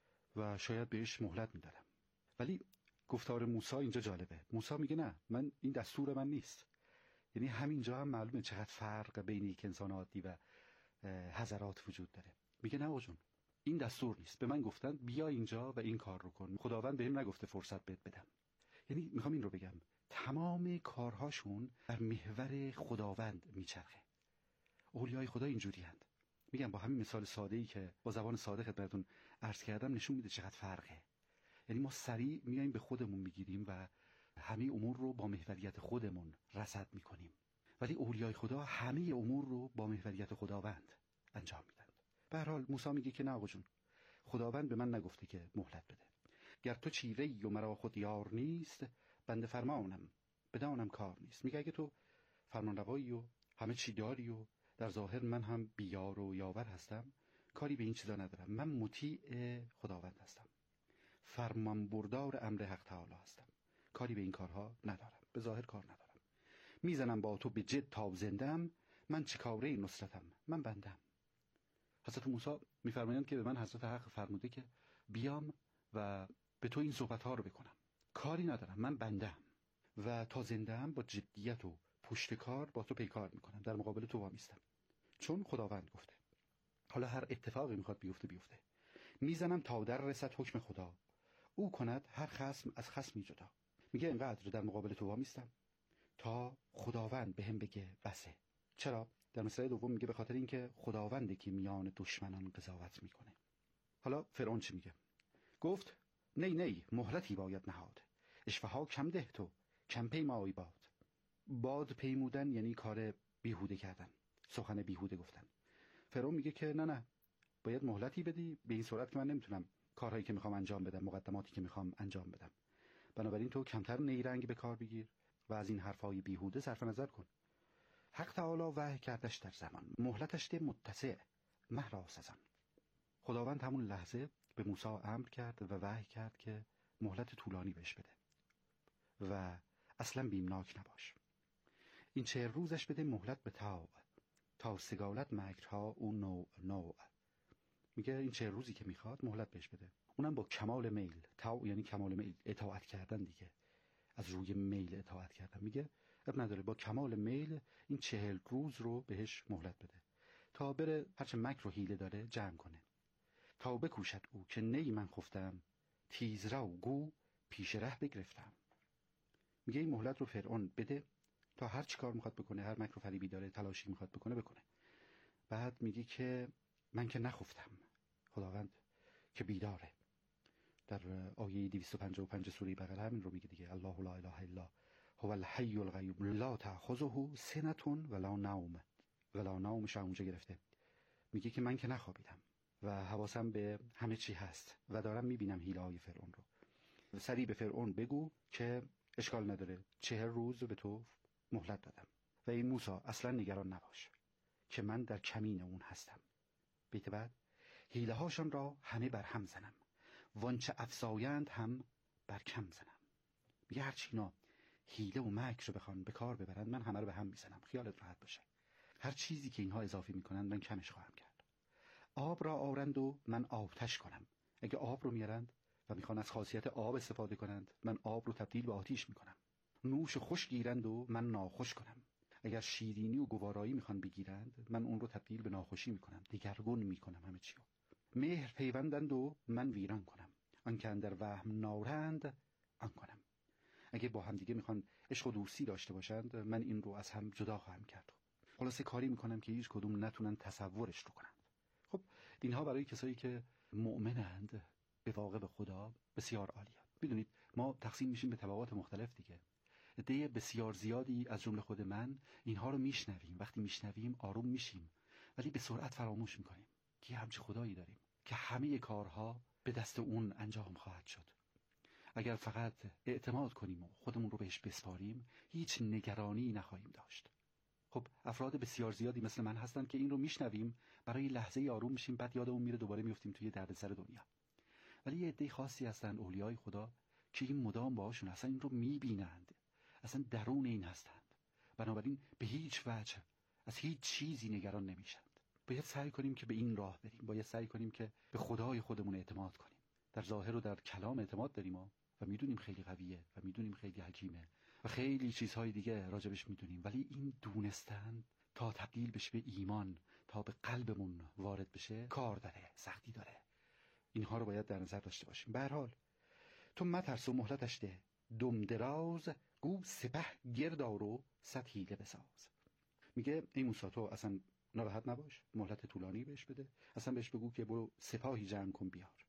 Speaker 20: و شاید بهش مهلت میدادم. ولی گفتار موسی اینجا جالبه. موسی میگه نه، من این دستور من نیست. یعنی همینجا هم معلومه چقدر فرق بین یک انسان عادی و حضرات وجود داره. میگه نه آقا جون، این دستور نیست، به من گفتن بیا اینجا و این کار رو کن، خداوند بهم نگفته فرصت بهت بدم. یعنی میخوام این رو بگم تمام کارهاشون در محور خداوند میچرخه. اولیای خدا اینجوری هستند. میگم با همین مثال ساده‌ای که با زبان ساده خدمتتون عرض کردم نشون میده چقدر فرقه. یعنی ما سریع میایم به خودمون میگیریم و همه امور رو با محوریت خودمون رصد میکنیم، ولی اولیای خدا همه امور رو با محوریت خداوند انجام میدن. به هر حال موسی میگه که نه آقا جون، خداوند به من نگفته که مهلت بده. گر تو چیره‌ای و مرا خود یار نیست، بنده فرمانم بدانم کار نیست. میگه اگه تو فرمانروایی و همه چی داری و در ظاهر من هم بیار و یاور هستم، کاری به این چیزا ندارم. من مطیع خداوند هستم، فرمان بردار امر حق تعالی هستم، کاری به این کارها ندارم، به ظاهر کار ندارم. میزنم با تو به جد تا زندم، من چه کاره نصرتم، من بندم. حضرت موسی میفرمایند که به من حضرت حق فرموده که بیام و به تو این صحبت ها رو بکنم، کاری ندارم، من بندم و تا زندم با جدیت و پشت کار با تو پیکار میکنم، در مقابل تو وامیستم، چون خداوند گفته. حالا هر اتفاقی میخواد بیفته بیفته. میزنم تا در رسد حکم خدا، او کند هر خصم از خصمی جدا. میگه اینقدر در مقابل تو وامیستم تا خداوند بهم بگه بسه. چرا؟ در مصرع دوم میگه به خاطر اینکه خداونده که میان دشمنان قضاوت میکنه. حالا فرعون چی میگه؟ گفت نی نی مهلتی باید نهاد، اشفها کم ده تو کم پیمایی باد. باد پیمودن یعنی کار بیهوده کردن، سخن بیهوده گفتن. فرعون میگه که نه نه، باید مهلتی بدی، به این صورت که من نمیتونم کارهایی که میخوام انجام بدم، مقدماتی که میخوام انجام بدم. بنابراین تو کمتر نیرنگ به کار بگیر و از این حرفای بیهوده صرف نظر کن. حق تعالی وحی کردش در زمان، مهلتش ده متسع مهرا سزن. خداوند همون لحظه به موسی امر کرد و وحی کرد که مهلت طولانی بهش بده و اصلا بیمناک نباش. این چهر روزش بده مهلت به تاو تا سگالت مکرها او نوع نوع. میگه این چهر روزی که میخواد مهلت بهش بده، اونم با کمال میل. تاو یعنی کمال میل، اطاعت کردن دیگه، از روی میل اطاعت کردن. میگه اب نداره، با کمال میل این چهل روز رو بهش مهلت بده تا بره هرچه مکر و حیله داره جمع کنه، تا بکوشد او که نی من خفتم، تیز رو گو پیش ره بگرفتم. میگه این مهلت رو فرعون بده تا هر چی کار میخواد بکنه، هر مکر و فریبی داره، تلاشی میخواد بکنه بکنه. بعد میگه که من که نخفتم، خداوند که بیداره. در آیه دویست و پنجاه و پنج سوره بقره همین رو میگه دیگه، الله لا اله الا هو الحی القیوم لا تأخذه سنة ولا نوم. ولا نومش اونجا گرفته. میگه که من که نخوابیدم و حواسم به همه چی هست و دارم میبینم حیله های فرعون رو. سریع به فرعون بگو که اشکال نداره، چهر روز به تو مهلت دادم و این موسی اصلا نگران نباش که من در کمین اون هستم. بیت بعد، حیله هاشان را همه بر هم زنم، وانچه افزایند هم بر کم زنم. میگه هرچی اینا حیله و مکر رو بخوان به کار ببرن، من همه رو به هم میزنم، خیالت راحت باشه. هر چیزی که اینها اضافه میکنن من کمش خواهم کرد. آب را آرند و من آتش کنم. اگه آب رو میارند و میخوان از خاصیت آب استفاده کنند، من آب رو تبدیل به آتیش میکنم. نوش خوش گیرند و من ناخوش کنم. اگر شیرینی و گوارایی میخوان بگیرند، من اون رو تبدیل به ناخوشی میکنم، دگرگون میکنم همه چی رو. مهر پیوندند و من ویران کنم. آن که اندر وهم نارند آن کنم. اگه با هم دیگه میخوان عشق و دوستی داشته باشند، من این رو از هم جدا خواهم کرد. خلاصه کاری میکنم که هیچ کدوم نتونن تصورش رو کنند. خب اینها برای کسایی که مؤمنند به واقع به خدا بسیار عالیه. میدونید ما تقسیم میشیم به طبقات مختلف دیگه. عده بسیار زیادی از جمله خود من اینها رو میشنویم. وقتی میشنویم آروم میشیم، ولی به سرعت فراموش میکنیم که همچه خدایی داریم که همه کارها به دست اون انجام خواهد شد. اگر فقط اعتماد کنیم و خودمون رو بهش بسپاریم، هیچ نگرانی نخواهیم داشت. خب افراد بسیار زیادی مثل من هستن که این رو میشنویم، برای لحظه آروم میشیم، بعد یادمون میره دوباره میفتیم توی دردسر دنیا. ولی یه عده خاصی هستن، اولیای خدا، که این مدام باهاشون اصلا این رو میبینند، اصلا درون این هستند. بنابراین به هیچ وجه از هیچ چیزی نگران نمیشند. باید سعی کنیم که به این راه بریم. باید سعی کنیم که به خدای خودمون اعتماد کنیم. در ظاهر و در کلام اعتماد داریم و میدونیم خیلی قویه و میدونیم خیلی حکیمه و خیلی چیزهای دیگه راجبش میدونیم، ولی این دونستن تا تبدیل بشه به ایمان، تا به قلبمون وارد بشه، کار داره، سختی داره. اینها رو باید در نظر داشته باشیم. به هر حال تو مترس و مهلتش ده، دم دراز گو سپه گردار و صد حیله بساز. میگه ای موسی تو اصلا ناراحت نباش، مهلت طولانی بهش بده، اصلا بهش بگو که برو سپاهی جمع کن بیار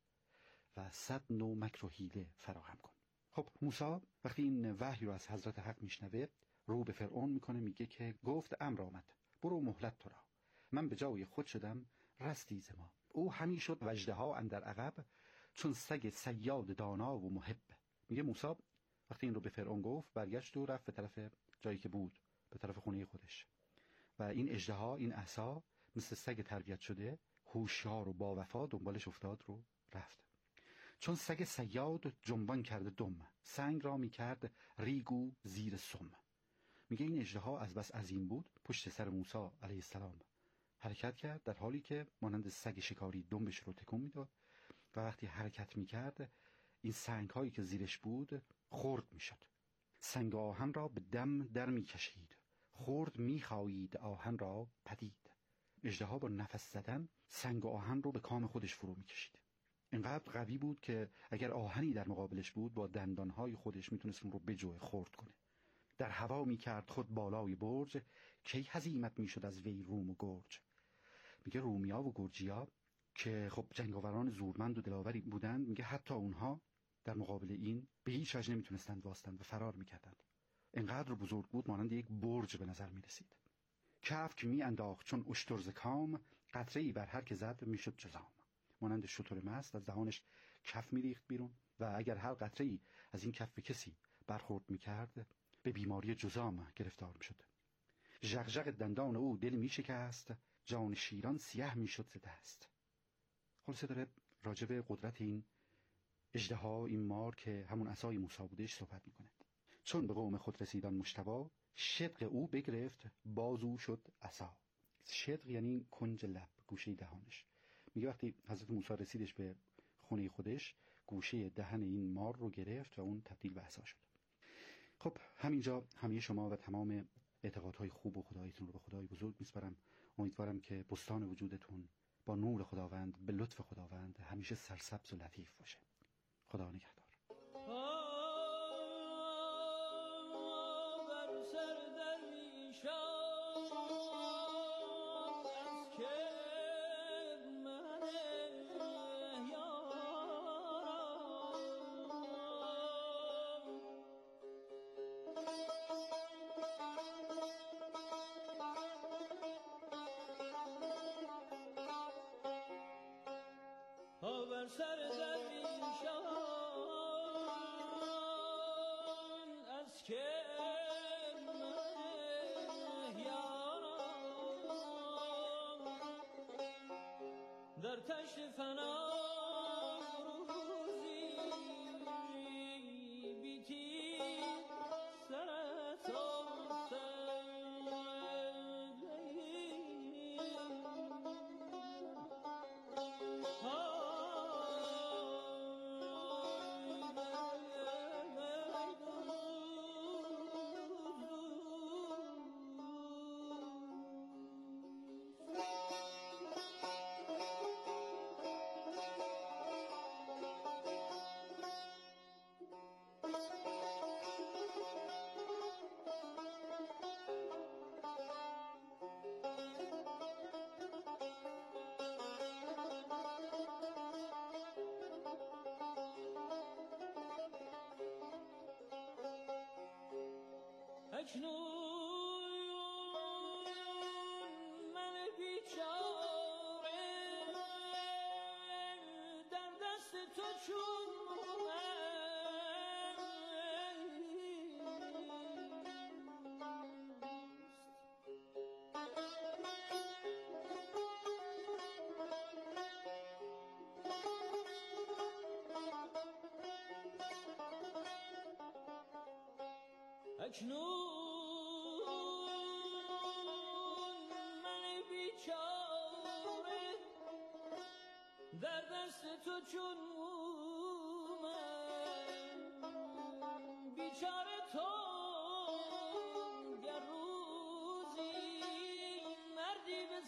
Speaker 20: و صد نوع مکر و حیله فراهم کن. خب موسی وقتی این وحی رو از حضرت حق میشنوه، رو به فرعون میکنه، میگه که گفت امر آمد، برو مهلت تو را، من به جای خود شدم رستی ز ما. او همی شد وژدها اندر عقب، چون سگ صیاد دانا و محب. میگه موسی وقتی این رو به فرعون گفت، برگشت و رفت به طرف جایی که بود، به طرف خونه خودش. و این اژدها، این عصا، مثل سگ تربیت شده، هوشیار و با وفا دنبالش افتاد رو رفت. چون سگ صیاد جنبان کرده دم، سنگ را می کرد ریگو زیر سم. میگه این اژدها از بس عظیم بود، پشت سر موسی علیه السلام حرکت کرد، در حالی که مانند سگ شکاری دنبش رو تکون میداد و وقتی حرکت میکرد این سنگ هایی که زیرش بود خرد میشد. سنگ آهن را به دم در میکشید، خرد میخایید آهن را پدید. اژدها با نفس زدن سنگ آهن رو به کام خودش فرو میکشید. اینقدر قوی بود که اگر آهنی در مقابلش بود، با دندانهای خودش میتونست اون رو بجوه، خرد کنه. در هوا میکرد خود بالای برج، کی هزیمت میشد از وی روم و گرج. میگه رومیا و گرجیا که خب جنگاوران زورمند و دلاوری بودند، میگه حتی اونها در مقابل این به هیچ وجه نمیتونستند واسطند و فرار میکردند. اینقدر بزرگ بود، مانند یک برج به نظر میرسید. کفک می انداخت چون اشتر ز کام، قطره‌ای بر هر که زد میشد جزام. مانند شتر مست از دهانش کف میریخت بیرون و اگر هر قطره‌ای از این کف به کسی برخورد میکرد، به بیماری جزام گرفتار میشد. ژغژغ دندان او دل میشکست، جان شیران سیاه میشد ز دست. خلاصه داره راجب قدرت این اژدها، این مار که همون عصای موسی بودش صحبت میکنه. چون به قوم خود رسیدان مجتبی، شدق او بگرفت بازو شد عصا. شدق یعنی کنج لب، گوشه دهانش. میگه وقتی حضرت موسی رسیدش به خونه خودش، گوشه دهن این مار رو گرفت و اون تبدیل به عصا شد. خب همینجا همه شما و تمام اعتقادهای خوب و خدایتون رو به خدای بزرگ میسپارم. امیدوارم که بستان وجودتون با نور خداوند، به لطف خداوند همیشه سرسبز و لطیف باشه. خدا نگهدار.
Speaker 17: در تشت فنا روزی بیتی سرت اکنون من بیچاره در دست تو چون اکنون من بیچاره در دست تو چون مومم بیچاره تو گر روزی مردی به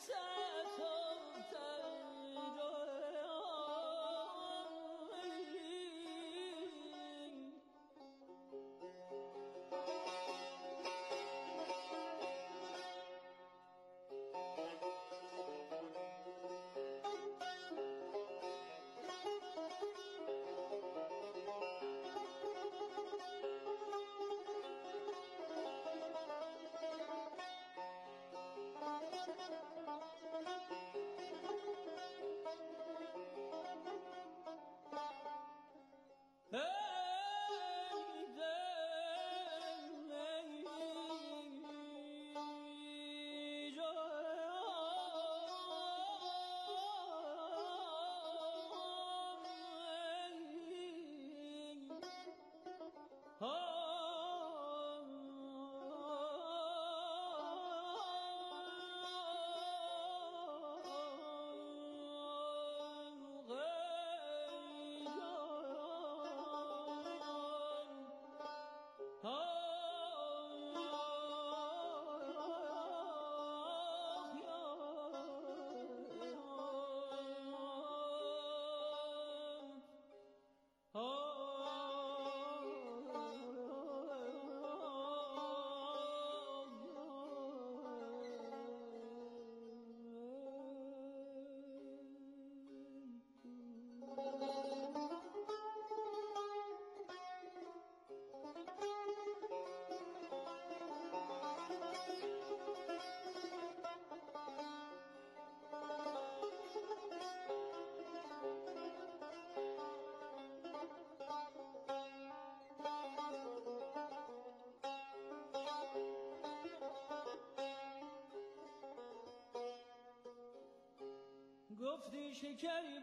Speaker 17: گفتی شکری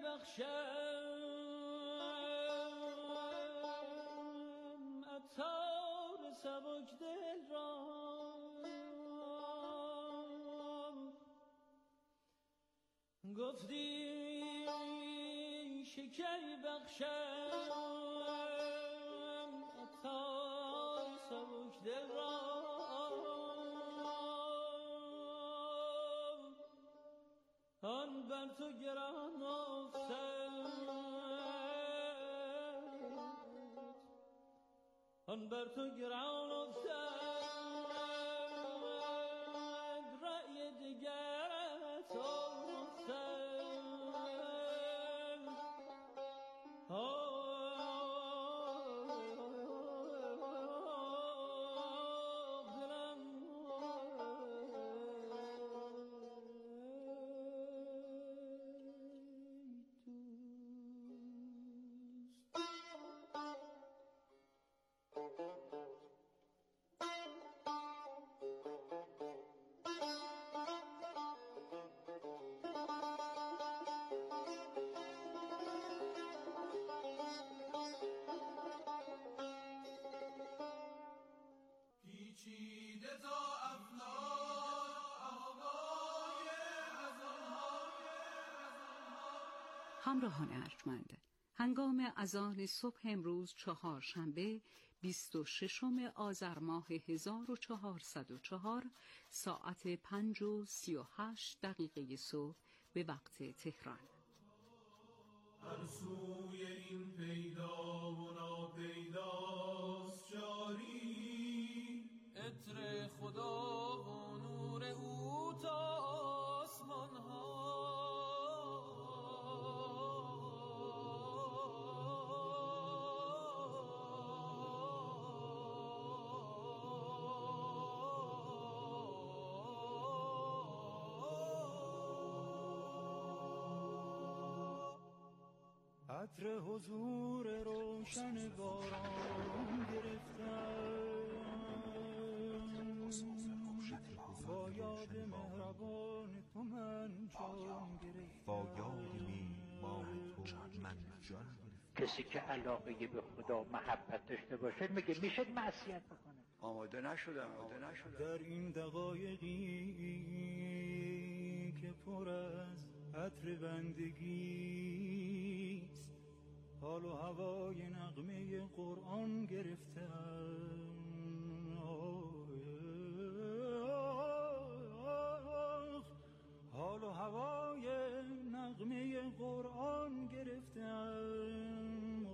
Speaker 17: بخشم عطار سبک دل را گفتی شکری بخشم عطار سبک دل را آن بر تو گران افتد آن بر تو گران افتد رأی دیگرت افتد
Speaker 19: همراهان ارجمند، هنگام اذان صبح امروز چهارشنبه بیست و ششم آذر ماه هزار و چهارصد و چهار ساعت پنج و سی و هشت دقیقه صبح به وقت تهران.
Speaker 17: هر سوی این پیدا و ناپیداست جاری عطر خدا و نور او تا آسمان ها
Speaker 8: عطر حضور روشن باران گرفتم، با یاد مهربان تو من جان گرفتم،
Speaker 15: با یاد میهمان تو من جان.
Speaker 21: کسی که علاقه به خدا محبت داشته باشه میگه میشه معصیت بکنه.
Speaker 15: آماده نشدم آماده نشدم
Speaker 8: در این دقایقی که پر از عطر بندگیست، حال و هوای نغمه قرآن گرفتم، حال و هوای نغمه قرآن گرفتم.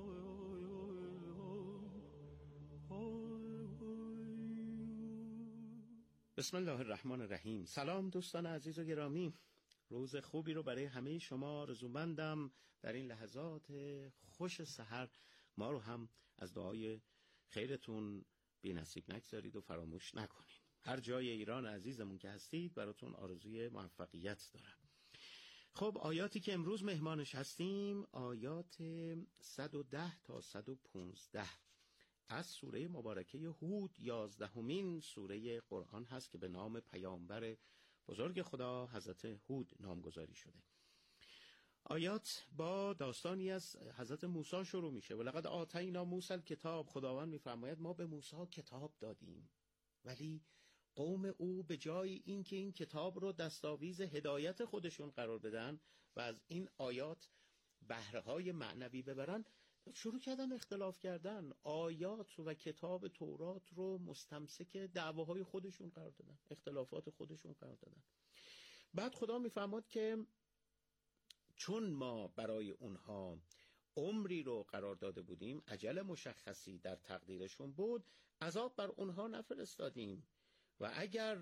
Speaker 16: بسم الله الرحمن الرحیم. سلام دوستان عزیز و گرامی، روز خوبی رو برای همه شما آرزومندم. در این لحظات خوش سحر ما رو هم از دعای خیرتون بی نصیب نگذارید و فراموش نکنید. هر جای ایران عزیزمون که هستید براتون آرزوی موفقیت دارم. خب آیاتی که امروز مهمانش هستیم آیات صد و ده تا صد و پانزده از سوره مبارکه هود، یازدهمین سوره قرآن هست که به نام پیامبر بزرگ خدا حضرت هود نامگذاری شده. آیات با داستانی از حضرت موسی شروع میشه. ولقد آتینا موسی الکتاب، خداوند میفرماید ما به موسی کتاب دادیم، ولی قوم او به جای اینکه این کتاب رو دستاویز هدایت خودشون قرار بدن و از این آیات بهره‌های معنوی ببرن، شروع کردن اختلاف کردن. آیات و کتاب تورات رو مستمسک دعواهای خودشون قرار دادن، اختلافات خودشون قرار دادن. بعد خدا میفرماد که چون ما برای اونها عمری رو قرار داده بودیم، اجل مشخصی در تقدیرشون بود، عذاب بر اونها نفرستادیم و اگر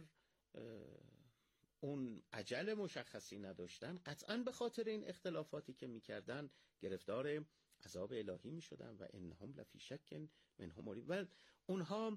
Speaker 16: اون اجل مشخصی نداشتن قطعاً به خاطر این اختلافاتی که میکردن گرفتار عذاب الهی میشدن و انهم لفی شک منهم مریب، و اونها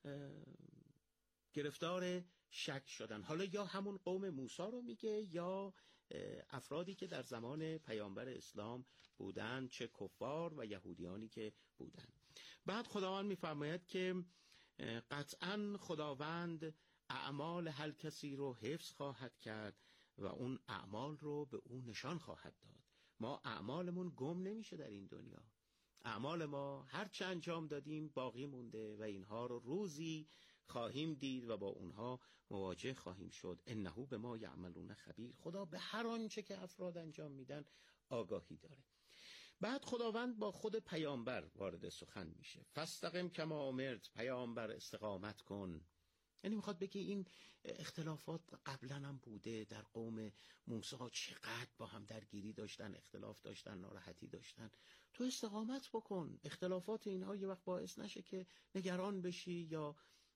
Speaker 16: گرفتار شک شدن. حالا یا همون قوم موسی رو میگه یا افرادی که در زمان پیامبر اسلام بودن، چه کفار و یهودیانی که بودن. بعد خداوند میفرماید که قطعاً خداوند اعمال هر کسی رو حفظ خواهد کرد و اون اعمال رو به اون نشان خواهد داد. ما اعمالمون گم نمیشه در این دنیا. اعمال ما هر چه انجام دادیم باقی مونده و اینها رو روزی خواهیم دید و با اونها مواجه خواهیم شد. انه به ما یعملون خبیر، خدا به هر آنچه که افراد انجام میدن آگاهی داره. بعد خداوند با خود پیامبر وارد سخن میشه. فاستقم کما امرت، پیامبر استقامت کن. یعنی میخواد بگه این اختلافات قبلا هم بوده در قوم موسی، چقدر با هم درگیری داشتن، اختلاف داشتن، ناراحتی داشتن. تو استقامت بکن، اختلافات اینها یه وقت باعث نشه که نگران بشی یا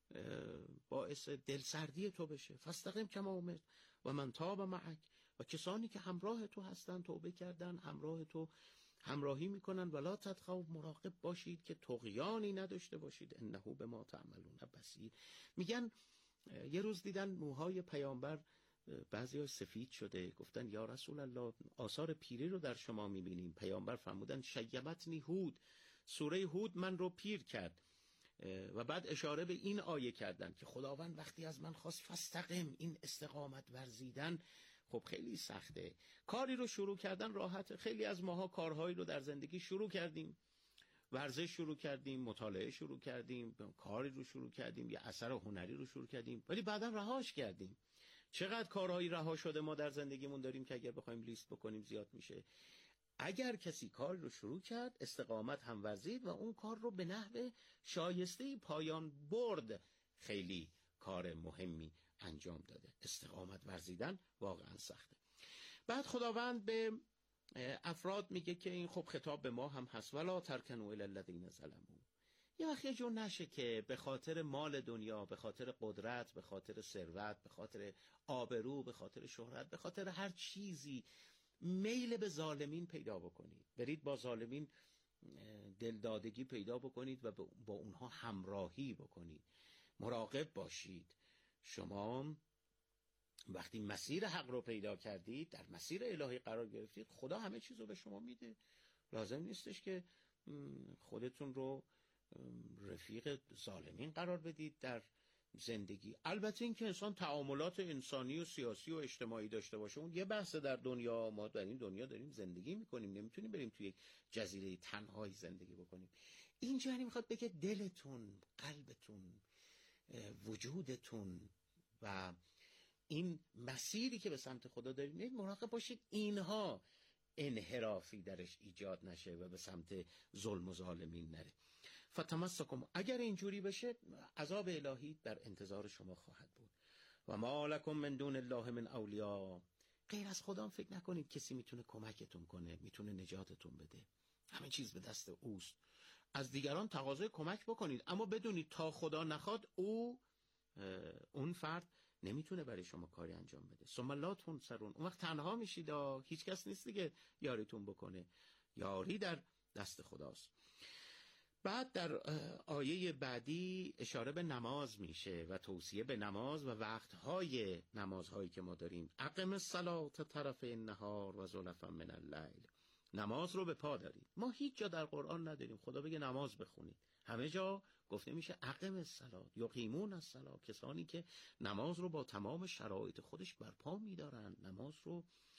Speaker 16: باعث دلسردی تو بشه. فاستقم کما امرت و من تاب معک، و کسانی که همراه تو هستن توبه کردن، همراه تو همراهی میکنن. ولا تطغوا، مراقب باشید که طغیانی نداشته باشید. انه به ما تعملون بصیر. میگن یه روز دیدن موهای پیامبر بعضی‌ها سفید شده، گفتن یا رسول الله آثار پیری رو در شما میبینیم. پیامبر فرمودن شیبتنی هود، سوره هود من رو پیر کرد. و بعد اشاره به این آیه کردن که خداوند وقتی از من خواست فاستقم، این استقامت ورزیدن خب خیلی سخته. کاری رو شروع کردن راحته. خیلی از ماها کارهایی رو در زندگی شروع کردیم، ورزش شروع کردیم، مطالعه شروع کردیم، کاری رو شروع کردیم، یه اثر هنری رو شروع کردیم، ولی بعدا رهاش کردیم. چقدر کارهایی رها شده ما در زندگیمون داریم که اگر بخوایم لیست بکنیم زیاد میشه. اگر کسی کار رو شروع کرد، استقامت هم ورزید و اون کار رو به نحو شایسته پایان برد، خیلی کار مهمی انجام داده. استقامت ورزیدن واقعا سخته. بعد خداوند به افراد میگه که این خب خطاب به ما هم هست. ولا ترکنوا الی الذین ظلموا. یه وقت یه جور نشه که به خاطر مال دنیا، به خاطر قدرت، به خاطر ثروت، به خاطر آبرو، به خاطر شهرت، به خاطر هر چیزی میل به ظالمین پیدا بکنید. برید با ظالمین دلدادگی پیدا بکنید و با اونها همراهی بکنید. مراقب باشید. شما وقتی مسیر حق رو پیدا کردید، در مسیر الهی قرار گرفتید، خدا همه چیز رو به شما میده.
Speaker 2: لازم نیستش که خودتون رو رفیق ظالمین قرار بدید در زندگی. البته این که انسان تعاملات انسانی و سیاسی و اجتماعی داشته باشه اون یه بحث. در دنیا ما در این دنیا داریم زندگی میکنیم، نمیتونیم بریم توی یک جزیره تنهایی زندگی بکنیم. اینجا یعنی میخواد بگه دلتون، قلبتون، وجودتون و این مسیری که به سمت خدا دارید مراقب باشید اینها انحرافی درش ایجاد نشه و به سمت ظلم و ظالمین نره. فتمسکم، اگر اینجوری بشه عذاب الهی در انتظار شما خواهد بود. و ما لکم من دون الله من اولیاء، غیر از خدا فکر نکنید کسی میتونه کمکتون کنه، میتونه نجاتتون بده. همه چیز به دست اوست. از دیگران تقاضای کمک بکنید، اما بدونید تا خدا نخواد او اون فرد نمیتونه برای شما کاری انجام بده. ثم لا تنصرون، اون وقت تنها میشید، هیچ کس نیست دیگه یاریتون بکنه. یاری در دست خداست. بعد در آیه بعدی اشاره به نماز میشه و توصیه به نماز و وقتهای نمازهایی که ما داریم. اقم الصلاة طرف النهار و زلفا من اللیل، نماز رو به پا دارید. ما هیچ جا در قرآن نداریم خدا بگه نماز بخونید. همه جا گفته میشه اقم الصلاة، یقیمون الصلاة، کسانی که نماز رو با تمام شرایط خودش برپا میدارن. نماز رو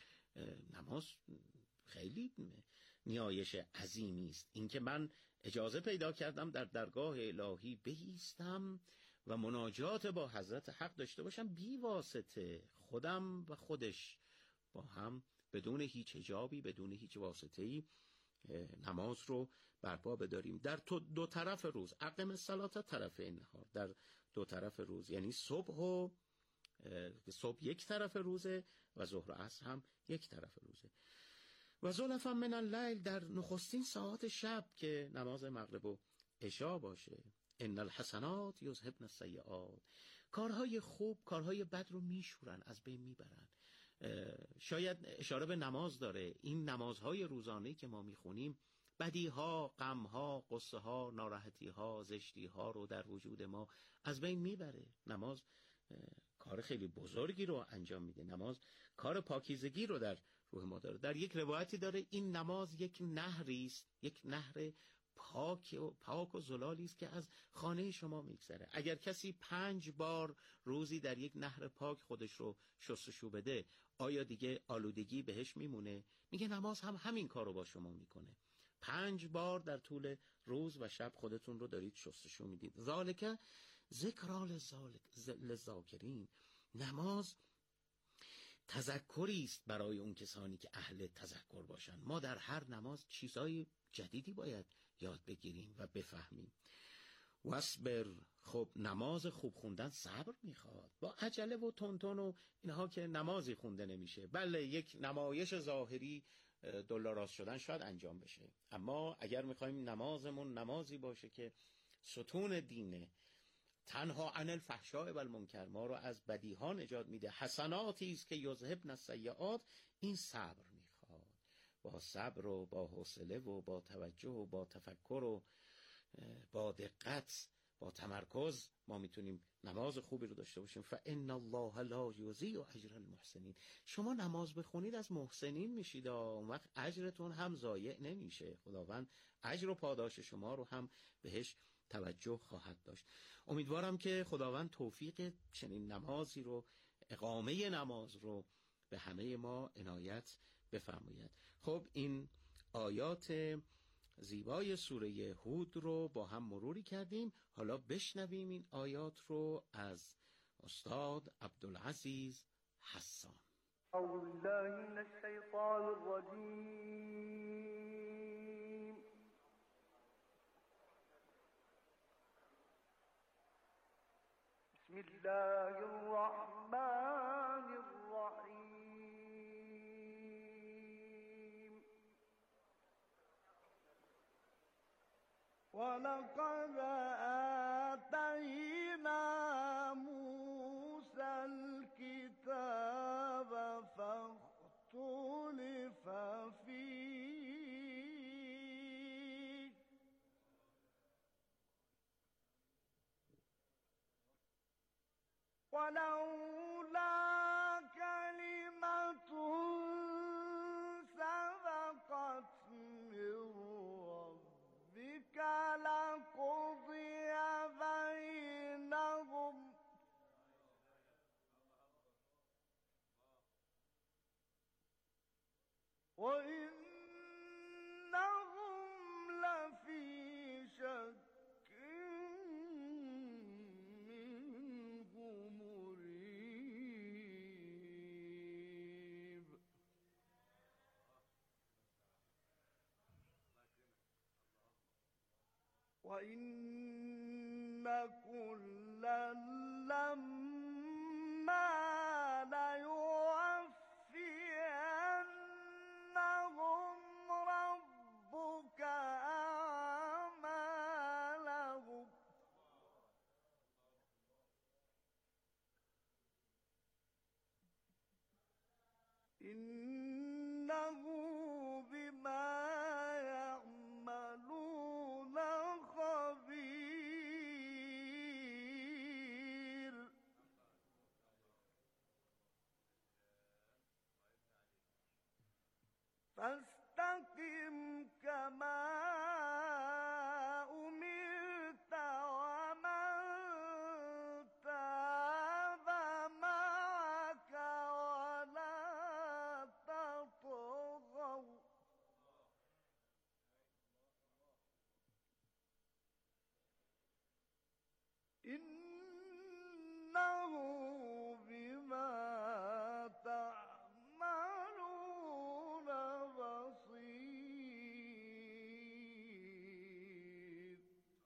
Speaker 2: نماز خیلی نیایش عظیمی است. اینکه من اجازه پیدا کردم در درگاه الهی بایستم و مناجات با حضرت حق داشته باشم بی واسطه، خودم و خودش با هم بدون هیچ حجابی، بدون هیچ واسطه‌ای نماز رو برپا بداریم در دو طرف روز. اقم الصلاة طرف النهار، در دو طرف روز، یعنی صبح و صبح یک طرف روزه و ظهر و عصر هم یک طرف روزه. و زلفا من اللیل، در نخستین ساعات شب که نماز مغرب و عشا باشه. ان الحسنات یذهبن السیئات، کارهای خوب کارهای بد رو میشورن، از بین میبرن. شاید اشاره به نماز داره. این نمازهای روزانه‌ای که ما میخونیم بدیها، غمها، قصه ها، ناراحتی ها، زشتی ها رو در وجود ما از بین میبره. نماز کار خیلی بزرگی رو انجام میده. نماز کار پاکیزگی رو در روح ما داره. در یک روایتی داره این نماز یک نهری است، یک نهر پاک و پاک و زلالی است که از خانه شما میگذره. اگر کسی پنج بار روزی در یک نهر پاک خودش رو شستشو بده، آیا دیگه آلودگی بهش میمونه؟ میگه نماز هم همین کار رو با شما میکنه. پنج بار در طول روز و شب خودتون رو دارید شستشو میدید. ذالک ذکرا للذاکرین، نماز تذکری است برای اون کسانی که اهل تذکر باشن. ما در هر نماز چیزای جدیدی باید یاد بگیریم و بفهمیم. واصبر، خب نماز خوب خوندن صبر میخواد. با عجله و تونتون و اینها که نمازی خونده نمیشه. بله یک نمایش ظاهری دلاراست شدن شاید انجام بشه، اما اگر میخوایم نمازمون نمازی باشه که ستون دینه، تنها عن الفحشاء و المنکر، ما رو از بدیها نجات میده، حسناتی است که یذهبن السیئات، این صبر میخواد. با صبر و با حوصله و با توجه و با تفکر و با دقت، با تمرکز ما میتونیم نماز خوبی رو داشته باشیم. فان الله لا یضیع اجر المحسنین، شما نماز بخونید از محسنین میشید، اون وقت اجرتون هم ضایع نمیشه. خداوند اجر و پاداش شما رو هم بهش توجه خواهد داشت. امیدوارم که خداوند توفیق چنین نمازی رو، اقامه نماز رو به همه ما عنایت بفرماید. خب این آیات زیبای سوره هود رو با هم مروری کردیم. حالا بشنویم این آیات رو از استاد عبدالعزیز حسان.
Speaker 22: اعوذ بالله من الشیطان الرجیم. بسم الله الرحمن الرحیم. ولقد آتینا موسی الكتاب فاختلف فیه ولولا كلمة سبقت من وإن كلا لما ليوفينهم ربك أعمالهم إنه بما يعملون خبير فاستقم كما أمرت ومن تاب معك ولا تطغوا إنه بما تعملون بصير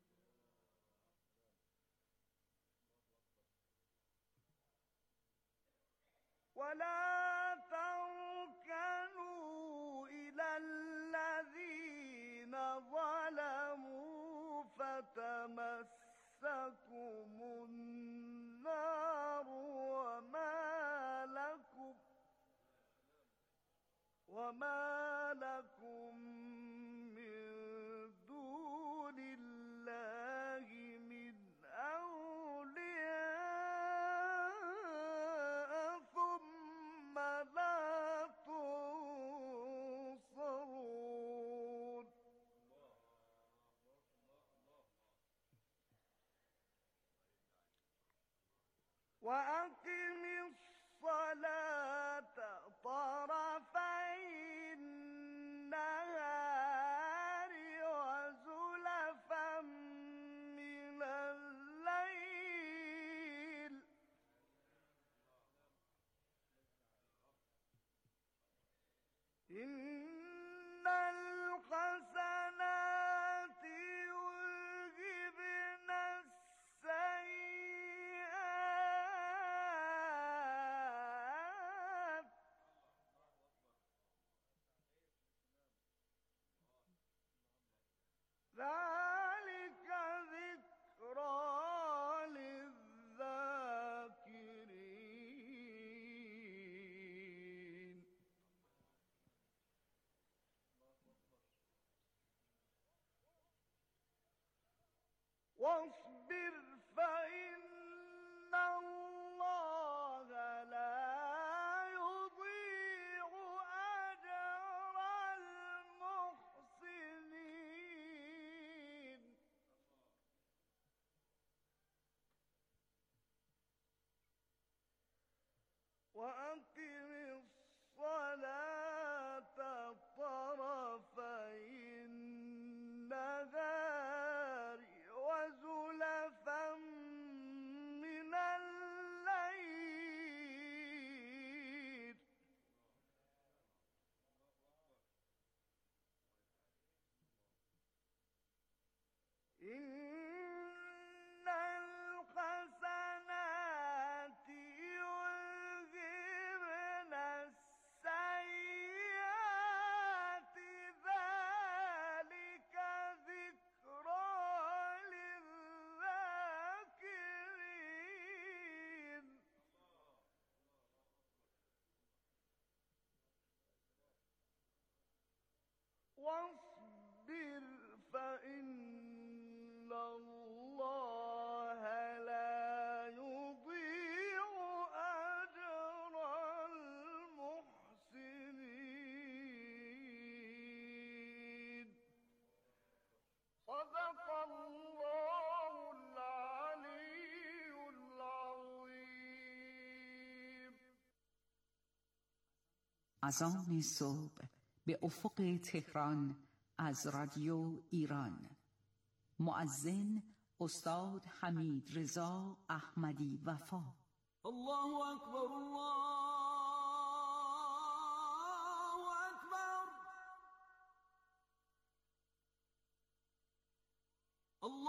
Speaker 22: ولا تركنوا إلى الذين ظلموا فتمسكم النار وما لكم وما لكم من دون الله من أولياء ثم لا تنصرون وأقم الصلاة طرفي النهار وزلفا من الليل إن الحسنات يذهبن السيئات ذلك ذكرى للذاكرين واصبر فإن الله لا يضيع أجر المحسنين وأقم الصلاة طرفي النهار وزلفا من الليل إن الحسنات يذهبن السيئات ذلك ذكرى للذاكرين واصبر فإن الله لا يضيع أجر المحسنين صدق الله العلي العظيم.
Speaker 19: اذان صبح به افق تهران از رادیو ایران. مؤذن استاد حمید رضا احمدی وفا.
Speaker 8: الله اکبر الله اکبر الله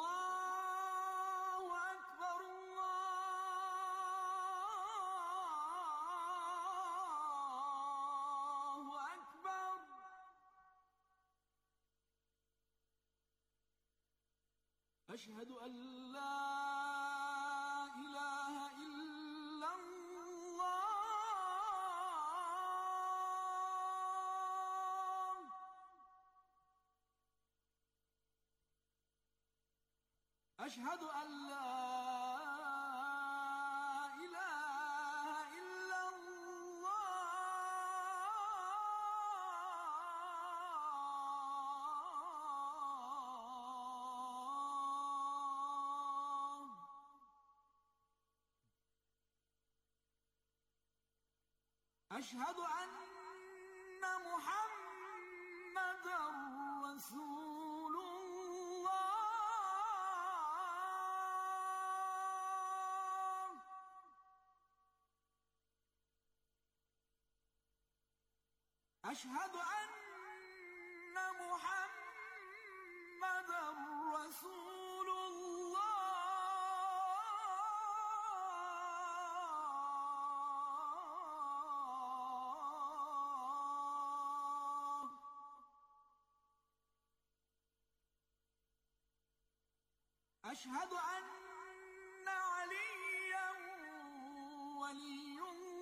Speaker 8: أشهد أن لا إله إلا الله أشهد أن لا إله إلا الله أشهد أن محمدًا رسول الله أشهد أن محمدًا رسول الله أشهد أن عليا ولي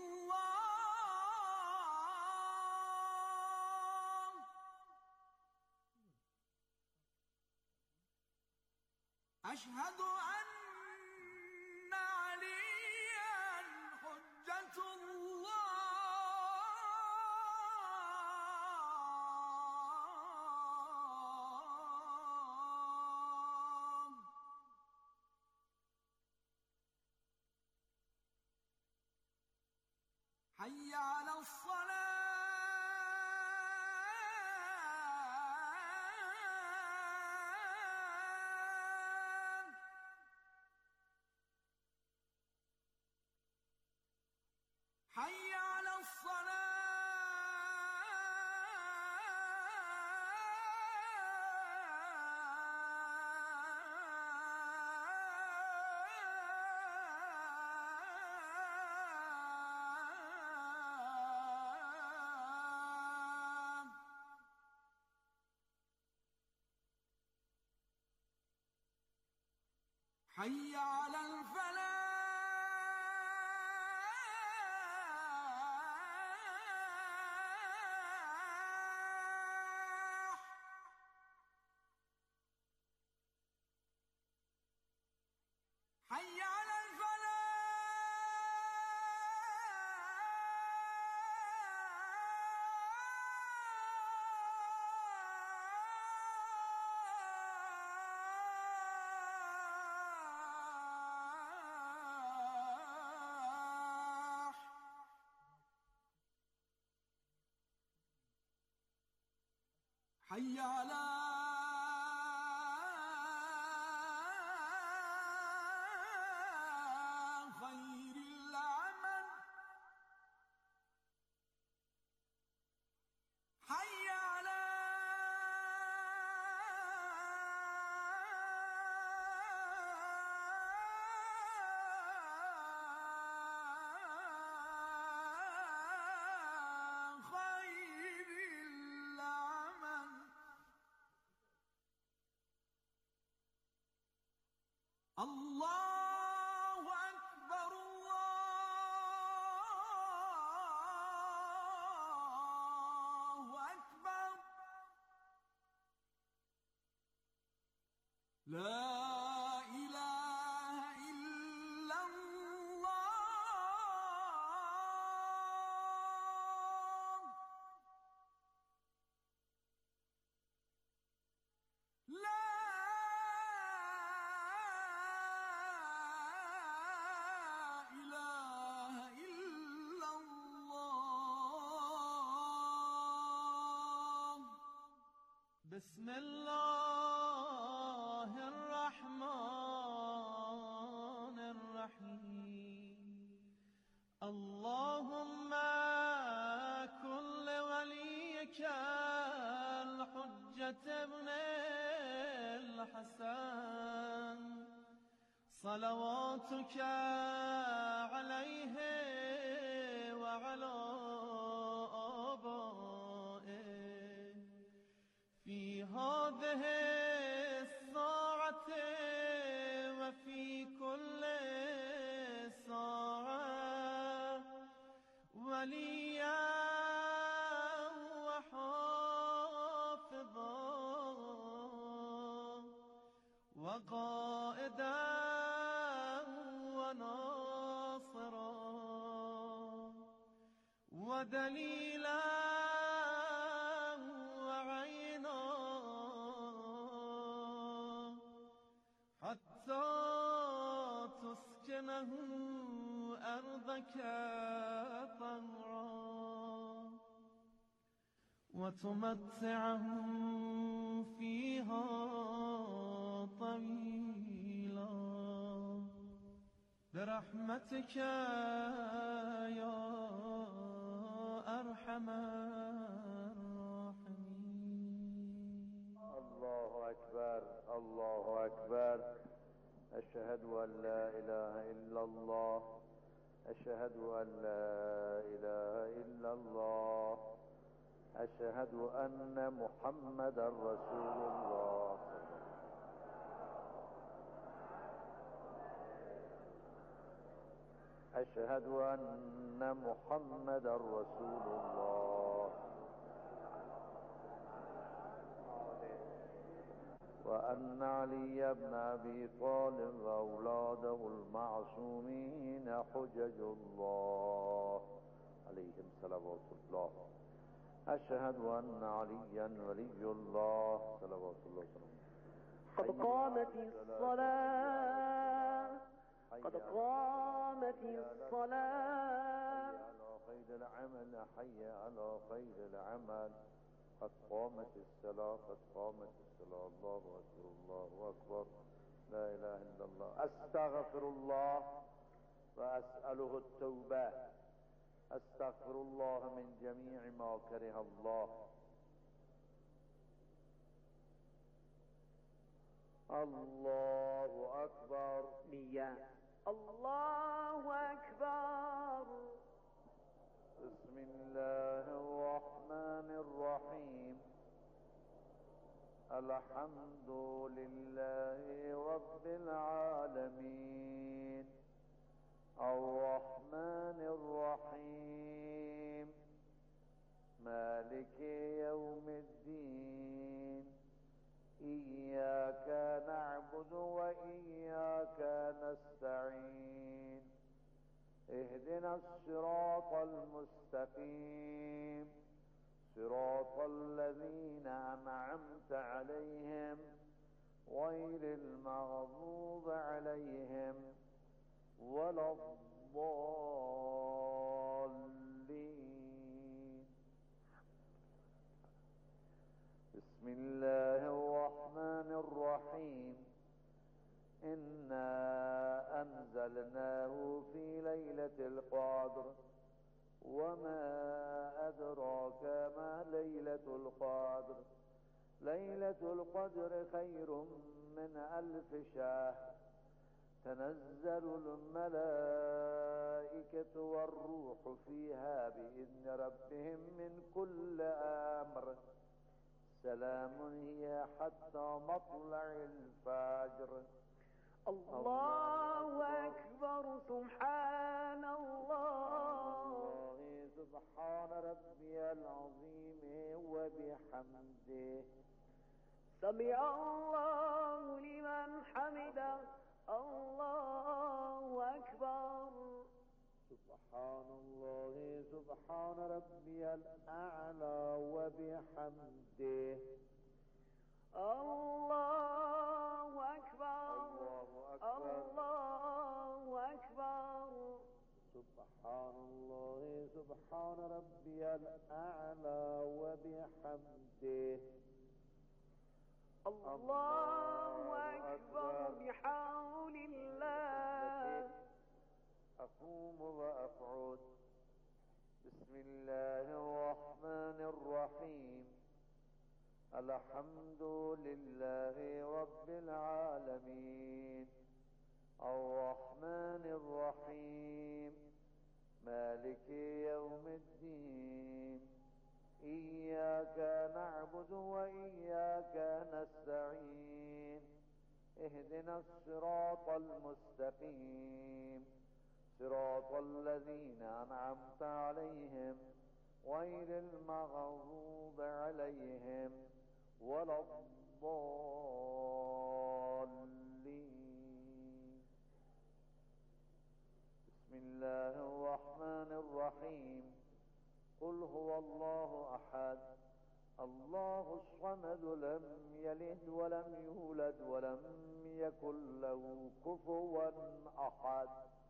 Speaker 8: الله أشهد أن عليا حجة الله حي على الصلاة حي على الصلاة حي على الفلاح حي على الفلاح حي على خير العمل حي على خير العمل الله أكبر الله أكبر لا إله إلا الله لا إله إلا الله بسم الله الرحمن الرحيم اللهم كن لوليك الحجة ابن الحسن صلواتك عليه وعلى آبائه في هذه الساعة ودليلا وعينا حتى تسكنه أرضك طوعا وتمتعهم فيها طويلا برحمتك يا أرحم الراحمين.
Speaker 1: الله أكبر الله أكبر. أشهد أن لا إله إلا الله أشهد أن لا إله إلا الله أشهد أن محمد رسول الله. أشهد أن محمد رسول الله وأن علي بن أبي طالب وأولاده المعصومين حجج الله عليهم صلوات الله. أشهد أن عليا ولي الله صلوات الله وسلامه.
Speaker 22: قد قامت الصلاة قد قامت الصلاة.
Speaker 1: حي على خير العمل حي على خير العمل. قد قامت الصلاة قد قامت الصلاة. الله أكبر الله أكبر. لا إله إلا الله. أستغفر الله وأسأله التوبة. أستغفر الله من جميع ما كره الله. الله أكبر.
Speaker 22: نية. الله أكبر.
Speaker 1: بسم الله الرحمن الرحيم. الحمد لله رب العالمين الرحمن الرحيم مالك يوم الدين. إياك نعبد وإياك نستعين. اهدنا الصراط المستقيم صراط الذين أنعمت عليهم غير المغضوب عليهم ولا الضالين. بسم الله الرحمن الرحيم. إنا أنزلناه في ليلة القدر وما أدراك ما ليلة القدر. ليلة القدر خير من ألف شهر. تنزل الملائكة والروح فيها بإذن ربهم من كل أمر. سلام هي حتى مطلع الفجر.
Speaker 22: الله أكبر. سبحان الله.
Speaker 1: سبحان ربي العظيم وبحمده.
Speaker 22: سمع الله لمن حمده. الله أكبر.
Speaker 1: سبحان الله سبحان ربي الأعلى وبحمده.
Speaker 22: الله أكبر.
Speaker 1: الله
Speaker 22: أكبر.
Speaker 1: سبحان الله سبحان ربي الأعلى وبحمده.
Speaker 22: الله أكبر بحول الله.
Speaker 1: أقوم وأقعد. بسم الله الرحمن الرحيم. الحمد لله رب العالمين الرحمن الرحيم مالك يوم الدين. إياك نعبد وإياك نستعين. اهدنا الصراط المستقيم صراط الذين أنعمت عليهم غير المغضوب عليهم ولا الضالين. بسم الله الرحمن الرحيم. قل هو الله أحد الله الصمد لم يلد ولم يولد ولم يكن له كفوا أحد.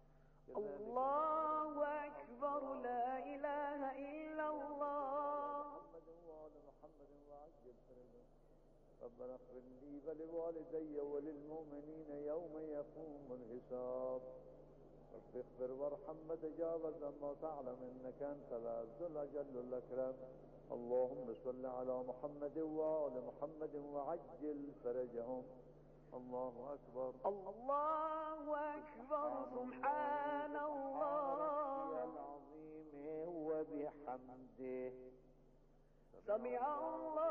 Speaker 22: الله أكبر لا إله إلا الله.
Speaker 1: محمد وعجل ربنا اغفر لي ولوالدي وللمؤمنين يوم يقوم الحساب. رب اغفر وارحم وتجاوز ما تعلم انك انت العز الاجل الاكرم. اللهم صل على محمد وآل محمد وعجل فرجهم. الله اكبر
Speaker 22: الله اكبر سبحان الله
Speaker 1: العظيم وبحمده
Speaker 22: سمع الله